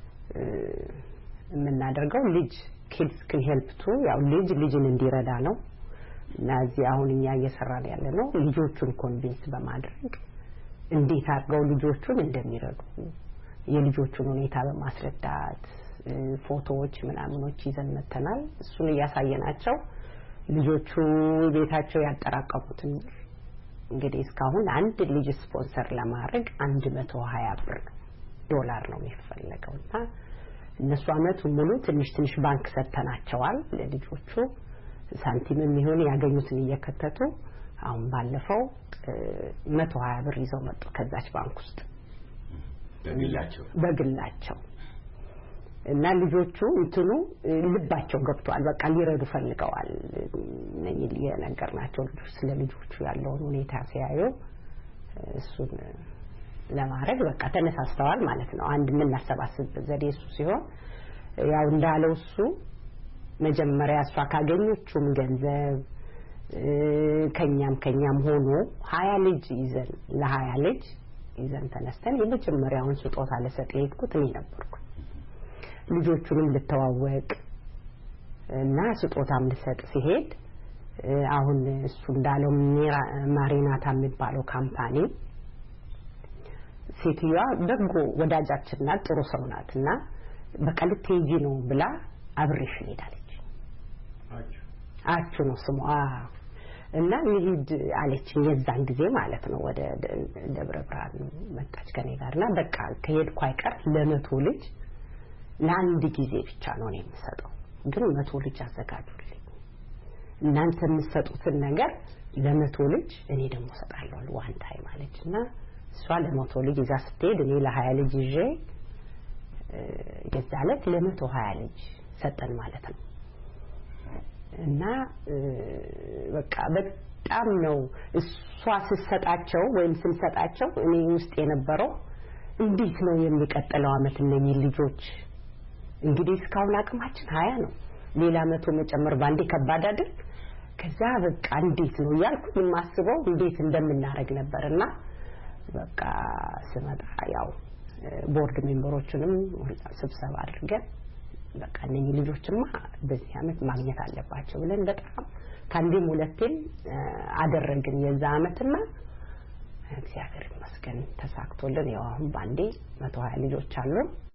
የምናደርገው ልጅ ኪድስ ካን ሄልፕ ቱ ያው ልጅ ልጅን እንዲረዳ ነው እና እዚህ አሁን እኛ እየሰራን ያለ ነው ልጆቹን ኮንቪንስ በማድረግ እንዴት አድርገው ልጆቹን እንደሚረዱ የልጆቹን ሁኔታ በማስረዳት ፎቶዎች ምናምኖች ይዘን መተናል። እሱን ያሳየናቸው ልጆቹ ቤታቸው ያጠራቀሙትን እንግዲህ እስካሁን አንድ ልጅ ስፖንሰር ለማድረግ አንድ መቶ ሀያ ብር ዶላር ነው የሚፈልገውና እነሱ አመቱ ሙሉ ትንሽ ትንሽ ባንክ ሰተናቸዋል ለልጆቹ ሳንቲምም ይሁን ያገኙትን እየከተቱ አሁን ባለፈው መቶ ሀያ ብር ይዘው መጡ ከዛች ባንክ ውስጥ በግላቸው በግላቸው እና ልጆቹ እንትኑ ልባቸው ገብቷል። በቃ ሊረዱ ፈልገዋል። ነኝ የነገርናቸው ልጆች ስለ ልጆቹ ያለውን ሁኔታ ሲያዩ እሱን ለማድረግ በቃ ተነሳስተዋል ማለት ነው። አንድ ምን እናሰባስብ ዘዴ እሱ ሲሆን ያው እንዳለው እሱ መጀመሪያ እሷ ካገኘችውም ገንዘብ ከኛም ከኛም ሆኖ ሀያ ልጅ ይዘን ለሀያ ልጅ ይዘን ተነስተን የመጀመሪያውን ስጦታ ለሰጥ የሄድኩት እኔ ነበርኩ። ልጆቹንም ልተዋወቅ እና ስጦታም ልሰጥ ሲሄድ አሁን እሱ እንዳለው ማሪናታ የሚባለው ካምፓኒ ሴትዮዋ በጎ ወዳጃችን ናት፣ ጥሩ ሰው ናትና በቃ ልትሄጂ ነው ብላ አብሬሽ ሄዳለች። አቹ ነው ስሟ እና ልሂድ አለችኝ የዛን ጊዜ ማለት ነው። ወደ ደብረ ብርሃን መጣች ከኔ ጋርና በቃ ከሄድኩ አይቀር ለመቶ ልጅ ለአንድ ጊዜ ብቻ ነው እኔ የምሰጠው፣ ግን መቶ ልጅ አዘጋጁልኝ እናንተ የምትሰጡትን ነገር ለመቶ ልጅ እኔ ደግሞ ሰጣለሁ ዋን ታይም ማለትና እሷ ለመቶ ልጅ ይዛ ስትሄድ እኔ ለሀያ ልጅ ይዤ የዛለት ለመቶ ሀያ ልጅ ሰጠን ማለት ነው እና በቃ በጣም ነው እሷ ስትሰጣቸው ወይም ስንሰጣቸው እኔ ውስጥ የነበረው እንዴት ነው የሚቀጥለው አመት እነኚህ ልጆች እንግዲህ እስካሁን አቅማችን ሀያ ነው ሌላ መቶ መጨመር ባንዴ ከባድ አይደል ከዛ በቃ እንዴት ነው ያልኩት የማስበው እንዴት እንደምናረግ ነበርና በቃ ስመጣ ያው ቦርድ ሜምበሮችንም ስብሰባ አድርገን በቃ እነኚህ ልጆችማ በዚህ አመት ማግኘት አለባቸው ብለን በጣም ካንዴም ሁለቴም አደረግን የዛ አመትና እግዚአብሔር ይመስገን ተሳክቶልን ያው አሁን ባንዴ መቶ ሀያ ልጆች አሉ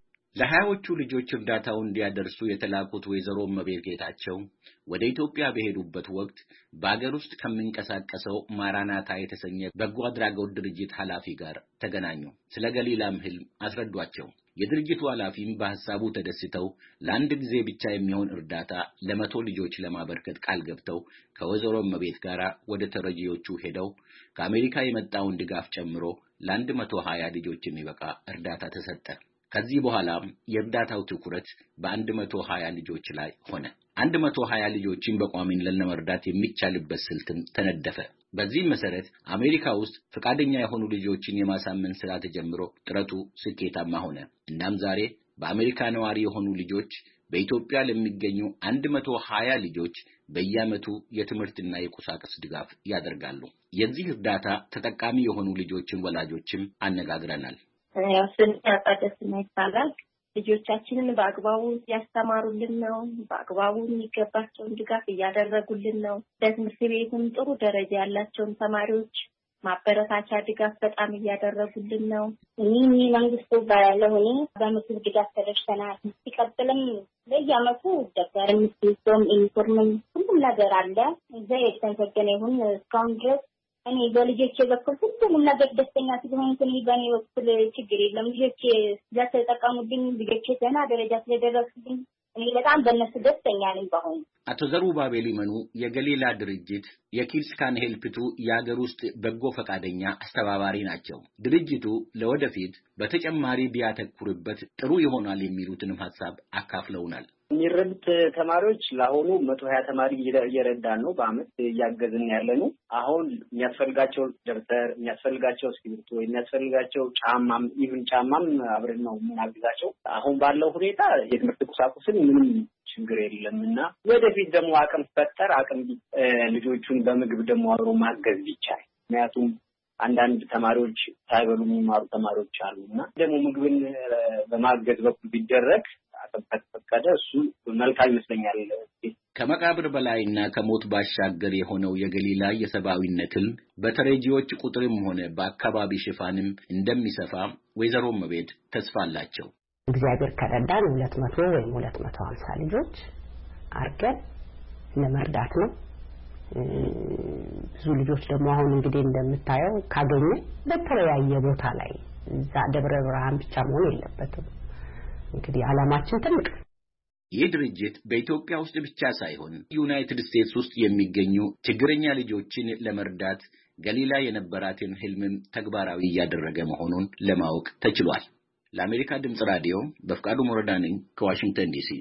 ለሀያዎቹ ልጆች እርዳታው እንዲያደርሱ የተላኩት ወይዘሮ መቤት ጌታቸው ወደ ኢትዮጵያ በሄዱበት ወቅት በአገር ውስጥ ከሚንቀሳቀሰው ማራናታ የተሰኘ በጎ አድራጎት ድርጅት ኃላፊ ጋር ተገናኙ ስለ ገሊላም ህልም አስረዷቸው የድርጅቱ ኃላፊም በሐሳቡ ተደስተው ለአንድ ጊዜ ብቻ የሚሆን እርዳታ ለመቶ ልጆች ለማበርከት ቃል ገብተው ከወይዘሮ መቤት ጋር ወደ ተረጂዎቹ ሄደው ከአሜሪካ የመጣውን ድጋፍ ጨምሮ ለአንድ መቶ ሀያ ልጆች የሚበቃ እርዳታ ተሰጠ ከዚህ በኋላ የእርዳታው ትኩረት በአንድ መቶ ሀያ ልጆች ላይ ሆነ አንድ መቶ ሀያ ልጆችን በቋሚነት ለመርዳት የሚቻልበት ስልትም ተነደፈ በዚህ መሰረት አሜሪካ ውስጥ ፈቃደኛ የሆኑ ልጆችን የማሳመን ስራ ተጀምሮ ጥረቱ ስኬታማ ሆነ እናም ዛሬ በአሜሪካ ነዋሪ የሆኑ ልጆች በኢትዮጵያ ለሚገኙ አንድ መቶ ሀያ ልጆች በየዓመቱ የትምህርትና የቁሳቁስ ድጋፍ ያደርጋሉ የዚህ እርዳታ ተጠቃሚ የሆኑ ልጆችን ወላጆችም አነጋግረናል ያው ስለታጣደስ ይባላል ልጆቻችንን በአግባቡ ያስተማሩልን ነው በአግባቡ የሚገባቸውን ድጋፍ ያደረጉልን ነው በትምህርት ቤቱም ጥሩ ደረጃ ያላቸው ተማሪዎች ማበረታቻ ድጋፍ በጣም ያደረጉልን ነው እኔ መንግስቱ ባለው እኔ በምግብ ድጋፍ ተደርሰናል ሲቀጥልም ለያመቱ ደብተርም ሲስተም ኢንፎርሜሽን ሁሉም ነገር አለ እዚህ የተንሰገነ ይሁን እስካሁን ድረስ እኔ በልጆቼ በኩል ሁሉም ነገር ደስተኛ ስለሆንኩ እኔ በኔ በኩል ችግር የለም ልጆቼ ስለተጠቀሙብኝ ልጆቼ ገና ደረጃ ስለደረሱብኝ እኔ በጣም በእነሱ ደስተኛ ነኝ ባሁን አቶ ዘሩባቤል ይመኑ የገሊላ ድርጅት የኪድስ ካን ሄልፕቱ የአገር ውስጥ በጎ ፈቃደኛ አስተባባሪ ናቸው ድርጅቱ ለወደፊት በተጨማሪ ቢያተኩርበት ጥሩ ይሆናል የሚሉትንም ሐሳብ አካፍለውናል የሚረዱት ተማሪዎች ለአሁኑ መቶ ሀያ ተማሪ እየረዳን ነው በአመት እያገዝን ያለነው አሁን የሚያስፈልጋቸው ደብተር የሚያስፈልጋቸው እስክሪብቶ የሚያስፈልጋቸው ጫማም ኢቭን ጫማም አብረን ነው የምናግዛቸው አሁን ባለው ሁኔታ የትምህርት ቁሳቁስን ምንም ችግር የለምና ወደፊት ደግሞ አቅም ፈጠር አቅም ልጆቹን በምግብ ደግሞ አብሮ ማገዝ ይቻላል ምክንያቱም አንዳንድ ተማሪዎች ሳይበሉ የሚማሩ ተማሪዎች አሉና ደግሞ ምግብን በማገዝ በኩል ቢደረግ አጥብቀደ እሱ መልካም ይመስለኛል ከመቃብር በላይና ከሞት ባሻገር የሆነው የገሊላ የሰባዊነትን በተረጂዎች ቁጥርም ሆነ በአካባቢ ሽፋንም እንደሚሰፋ ወይዘሮ መቤት ተስፋ አላቸው እግዚአብሔር ከረዳን ሁለት መቶ ወይም ሁለት መቶ ሀምሳ ልጆች አርገን ለመርዳት ነው ብዙ ልጆች ደግሞ አሁን እንግዲህ እንደምታየው ካገኘ በተለያየ ቦታ ላይ እዛ ደብረ ብርሃን ብቻ መሆን የለበትም እንግዲህ ዓላማችን ትልቅ ይህ ድርጅት በኢትዮጵያ ውስጥ ብቻ ሳይሆን ዩናይትድ ስቴትስ ውስጥ የሚገኙ ችግረኛ ልጆችን ለመርዳት ገሊላ የነበራትን ህልምም ተግባራዊ ያደረገ መሆኑን ለማወቅ ተችሏል ለአሜሪካ ድምጽ ራዲዮ በፍቃዱ ሞረዳ ነኝ ከዋሽንግተን ዲሲ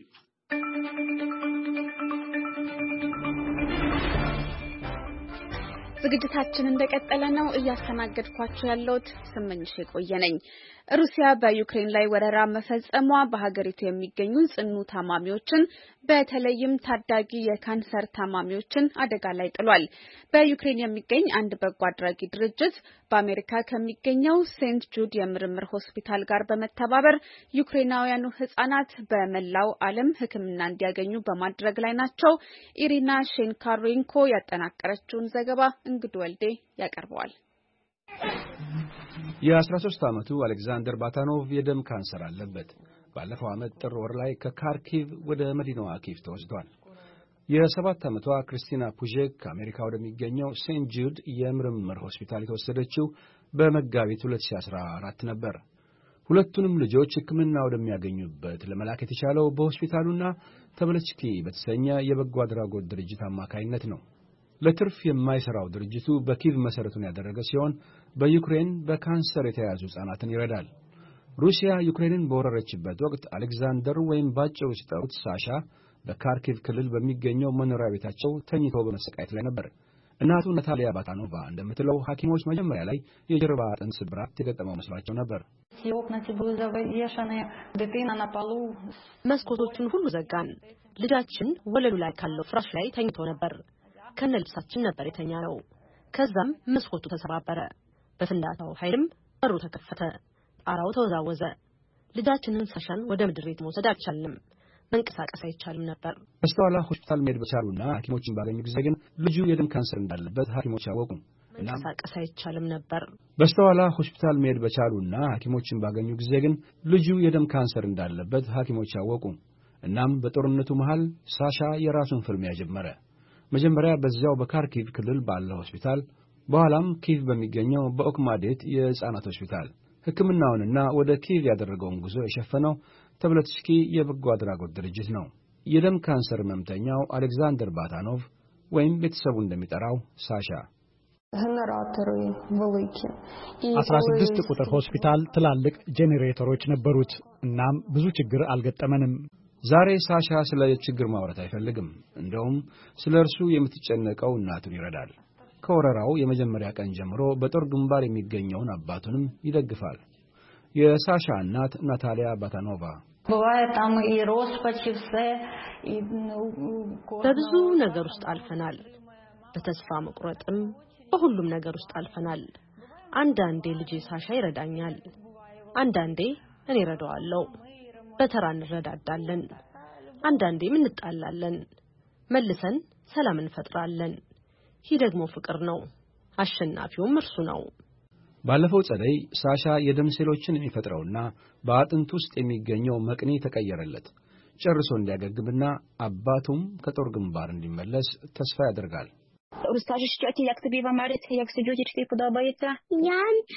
ዝግጅታችን እንደቀጠለ ነው እያስተናገድኳችሁ ያለሁት ስመኝሽ የቆየነኝ ሩሲያ በዩክሬን ላይ ወረራ መፈጸሟ በሀገሪቱ የሚገኙ ጽኑ ታማሚዎችን በተለይም ታዳጊ የካንሰር ታማሚዎችን አደጋ ላይ ጥሏል በዩክሬን የሚገኝ አንድ በጎ አድራጊ ድርጅት በአሜሪካ ከሚገኘው ሴንት ጁድ የምርምር ሆስፒታል ጋር በመተባበር ዩክሬናውያኑ ህጻናት በመላው ዓለም ሕክምና እንዲያገኙ በማድረግ ላይ ናቸው ኢሪና ሼንካሬንኮ ያጠናቀረችውን ዘገባ እንግዱ ወልዴ ያቀርበዋል የ13 ዓመቱ አሌክዛንደር ባታኖቭ የደም ካንሰር አለበት ባለፈው ዓመት ጥር ወር ላይ ከካርኪቭ ወደ መዲናዋ ኪቭ ተወስዷል የሰባት ዓመቷ ክርስቲና ፑዤክ ከአሜሪካ ወደሚገኘው ሴንት ጁድ የምርምር ሆስፒታል የተወሰደችው በመጋቢት ሁለት ሺህ አስራ አራት ነበር ሁለቱንም ልጆች ሕክምና ወደሚያገኙበት ለመላክ የተቻለው በሆስፒታሉና ተብለችኪ በተሰኘ የበጎ አድራጎት ድርጅት አማካይነት ነው። ለትርፍ የማይሰራው ድርጅቱ በኪቭ መሰረቱን ያደረገ ሲሆን በዩክሬን በካንሰር የተያዙ ሕፃናትን ይረዳል። ሩሲያ ዩክሬንን በወረረችበት ወቅት አሌክዛንደር ወይም ባጭሩ ሲጠሩት ሳሻ በካርኪቭ ክልል በሚገኘው መኖሪያ ቤታቸው ተኝቶ በመሰቃየት ላይ ነበር። እናቱ ናታሊያ ባታኖቫ እንደምትለው ሐኪሞች መጀመሪያ ላይ የጀርባ አጥንት ስብራት የገጠመው መስሏቸው ነበር። መስኮቶቹን ሁሉ ዘጋን። ልጃችን ወለሉ ላይ ካለው ፍራሽ ላይ ተኝቶ ነበር። ከነ ልብሳችን ነበር የተኛነው። ከዛም መስኮቱ ተሰባበረ። በፍንዳታው ኃይልም በሩ ተከፈተ። ጣራው ተወዛወዘ። ልጃችንን ሳሻን ወደ ምድር ቤት መውሰድ አልቻልንም። መንቀሳቀስ አይቻልም ነበር። በስተኋላ ሆስፒታል መሄድ በቻሉና ሐኪሞችን ባገኙ ጊዜ ግን ልጁ የደም ካንሰር እንዳለበት ሐኪሞች አወቁ። መንቀሳቀስ አይቻልም ነበር። በስተኋላ ሆስፒታል መሄድ በቻሉና ሐኪሞችን ባገኙ ጊዜ ግን ልጁ የደም ካንሰር እንዳለበት ሐኪሞች አወቁ። እናም በጦርነቱ መሃል ሳሻ የራሱን ፍልሚያ ጀመረ። መጀመሪያ በዚያው በካርኪቭ ክልል ባለው ሆስፒታል፣ በኋላም ኪቭ በሚገኘው በኦክማዴት የሕፃናት ሆስፒታል ሕክምናውንና ወደ ኪቭ ያደረገውን ጉዞ የሸፈነው ተብለትስኪ የበጎ አድራጎት ድርጅት ነው። የደም ካንሰር ህመምተኛው አሌክዛንደር ባታኖቭ ወይም ቤተሰቡ እንደሚጠራው ሳሻ አስራ ስድስት ቁጥር ሆስፒታል ትላልቅ ጄኔሬተሮች ነበሩት። እናም ብዙ ችግር አልገጠመንም። ዛሬ ሳሻ ስለ ችግር ማውራት አይፈልግም። እንደውም ስለ እርሱ የምትጨነቀው እናቱን ይረዳል። ከወረራው የመጀመሪያ ቀን ጀምሮ በጦር ግንባር የሚገኘውን አባቱንም ይደግፋል። የሳሻ እናት ናታሊያ ባታኖቫ በብዙ ነገር ውስጥ አልፈናል። በተስፋ መቁረጥም በሁሉም ነገር ውስጥ አልፈናል። አንዳንዴ ልጄ ሳሻ ይረዳኛል፣ አንዳንዴ እኔ እረዳዋለሁ። በተራ እንረዳዳለን። አንዳንዴም እንጣላለን፣ መልሰን ሰላም እንፈጥራለን። ይህ ደግሞ ፍቅር ነው። አሸናፊውም እርሱ ነው። ባለፈው ጸደይ ሳሻ የደም ሴሎችን የሚፈጥረውና በአጥንት ውስጥ የሚገኘው መቅኔ ተቀየረለት። ጨርሶ እንዲያገግምና አባቱም ከጦር ግንባር እንዲመለስ ተስፋ ያደርጋል። Розкажеш, що ти, як тобі в Америці, як сидюті, чи тобі подобається? Я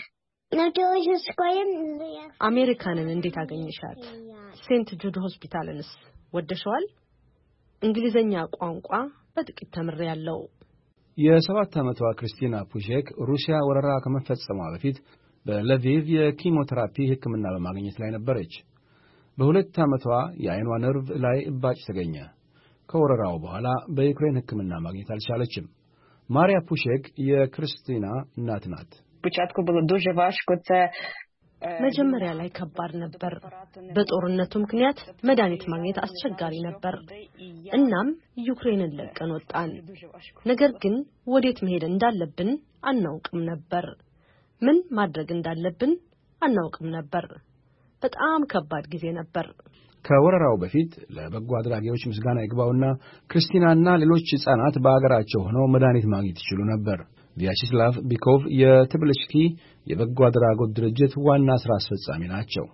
አሜሪካንን እንዴት አገኘሻት? ሴንት ጁድ ሆስፒታልንስ ወደሽዋል? እንግሊዘኛ ቋንቋ በጥቂት ተምሬያለሁ። የሰባት ዓመቷ ክርስቲና ፑሼክ ሩሲያ ወረራ ከመፈጸሟ በፊት በለቪቭ የኪሞቴራፒ ሕክምና በማግኘት ላይ ነበረች። በሁለት ዓመቷ የዓይኗ ነርቭ ላይ እባጭ ተገኘ። ከወረራው በኋላ በዩክሬን ሕክምና ማግኘት አልቻለችም። ማሪያ ፑሼክ የክርስቲና እናት ናት። Спочатку було дуже важко. Це መጀመሪያ ላይ ከባድ ነበር። በጦርነቱ ምክንያት መድኃኒት ማግኘት አስቸጋሪ ነበር። እናም ዩክሬንን ለቀን ወጣን። ነገር ግን ወዴት መሄድ እንዳለብን አናውቅም ነበር። ምን ማድረግ እንዳለብን አናውቅም ነበር። በጣም ከባድ ጊዜ ነበር። ከወረራው በፊት ለበጎ አድራጊዎች ምስጋና ይግባውና ክርስቲናና ሌሎች ሕፃናት በአገራቸው ሆነው መድኃኒት ማግኘት ይችሉ ነበር። ቪያችስላቭ ቢኮቭ የትብልሽኪ የበጎ አድራጎት ድርጅት ዋና ሥራ አስፈጻሚ ናቸው።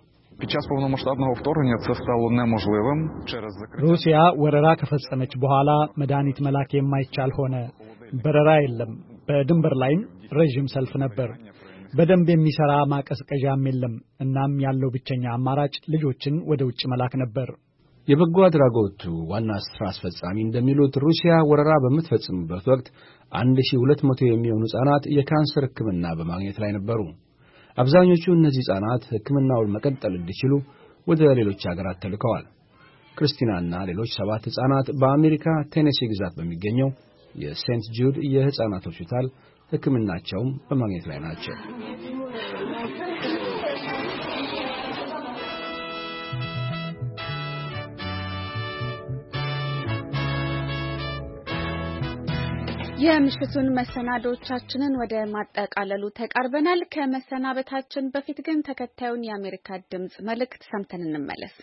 ሩሲያ ወረራ ከፈጸመች በኋላ መድኃኒት መላክ የማይቻል ሆነ። በረራ የለም። በድንበር ላይም ረጅም ሰልፍ ነበር። በደንብ የሚሰራ ማቀዝቀዣም የለም። እናም ያለው ብቸኛ አማራጭ ልጆችን ወደ ውጭ መላክ ነበር። የበጎ አድራጎቱ ዋና ሥራ አስፈጻሚ እንደሚሉት ሩሲያ ወረራ በምትፈጽምበት ወቅት አንድ ሺህ ሁለት መቶ የሚሆኑ ሕፃናት የካንሰር ሕክምና በማግኘት ላይ ነበሩ። አብዛኞቹ እነዚህ ሕፃናት ሕክምናውን መቀጠል እንዲችሉ ወደ ሌሎች አገራት ተልከዋል። ክርስቲናና ሌሎች ሰባት ሕፃናት በአሜሪካ ቴኔሲ ግዛት በሚገኘው የሴንት ጁድ የሕፃናት ሆስፒታል ሕክምናቸውን በማግኘት ላይ ናቸው። የምሽቱን መሰናዶቻችንን ወደ ማጠቃለሉ ተቃርበናል። ከመሰናበታችን በፊት ግን ተከታዩን የአሜሪካ ድምጽ መልእክት ሰምተን እንመለስ።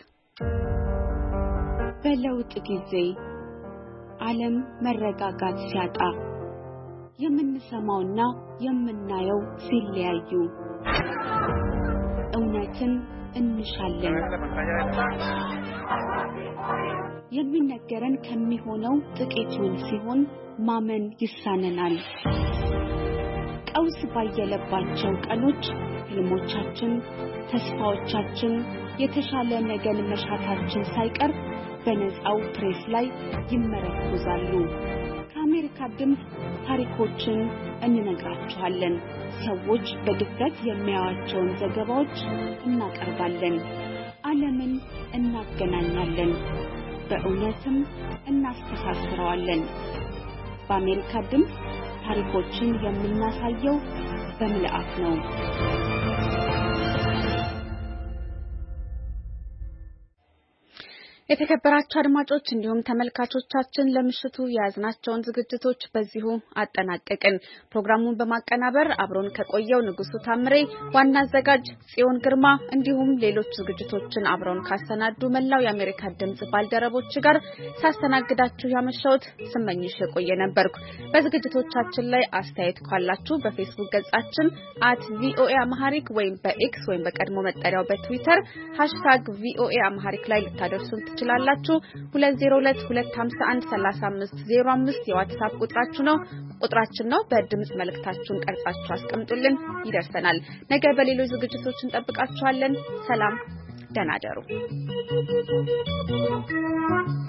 በለውጥ ጊዜ ዓለም መረጋጋት ሲያጣ የምንሰማውና የምናየው ሲለያዩ እውነትን እንሻለን። የሚነገረን ከሚሆነው ጥቂቱን ሲሆን ማመን ይሳነናል። ቀውስ ባየለባቸው ቀኖች ህልሞቻችን፣ ተስፋዎቻችን፣ የተሻለ ነገን መሻታችን ሳይቀር በነፃው ፕሬስ ላይ ይመረኮዛሉ። ከአሜሪካ ድምፅ ታሪኮችን እንነግራችኋለን። ሰዎች በድፍረት የሚያዩዋቸውን ዘገባዎች እናቀርባለን። ዓለምን እናገናኛለን፣ በእውነትም እናስተሳስረዋለን። በአሜሪካ ድምፅ ታሪኮችን የምናሳየው በምልአት ነው። የተከበራችሁ አድማጮች እንዲሁም ተመልካቾቻችን ለምሽቱ የያዝናቸውን ዝግጅቶች በዚሁ አጠናቀቅን። ፕሮግራሙን በማቀናበር አብሮን ከቆየው ንጉሱ ታምሬ፣ ዋና አዘጋጅ ጽዮን ግርማ እንዲሁም ሌሎች ዝግጅቶችን አብሮን ካሰናዱ መላው የአሜሪካ ድምጽ ባልደረቦች ጋር ሳስተናግዳችሁ ያመሻውት ስመኝሽ የቆየ ነበርኩ። በዝግጅቶቻችን ላይ አስተያየት ካላችሁ በፌስቡክ ገጻችን አት ቪኦኤ አማሃሪክ ወይም በኤክስ ወይም በቀድሞ መጠሪያው በትዊተር ሃሽታግ ቪኦኤ አማሃሪክ ላይ ልታደርሱን ትችላላችሁ። ሁለት ዜሮ ሁለት ሁለት አምሳ አንድ ሰላሳ አምስት ዜሮ አምስት የዋትስአፕ ቁጥራችሁ ነው ቁጥራችን ነው። በድምጽ መልእክታችሁን ቀርጻችሁ አስቀምጡልን፣ ይደርሰናል። ነገ በሌሎች ዝግጅቶች እንጠብቃችኋለን። ሰላም፣ ደህና እደሩ።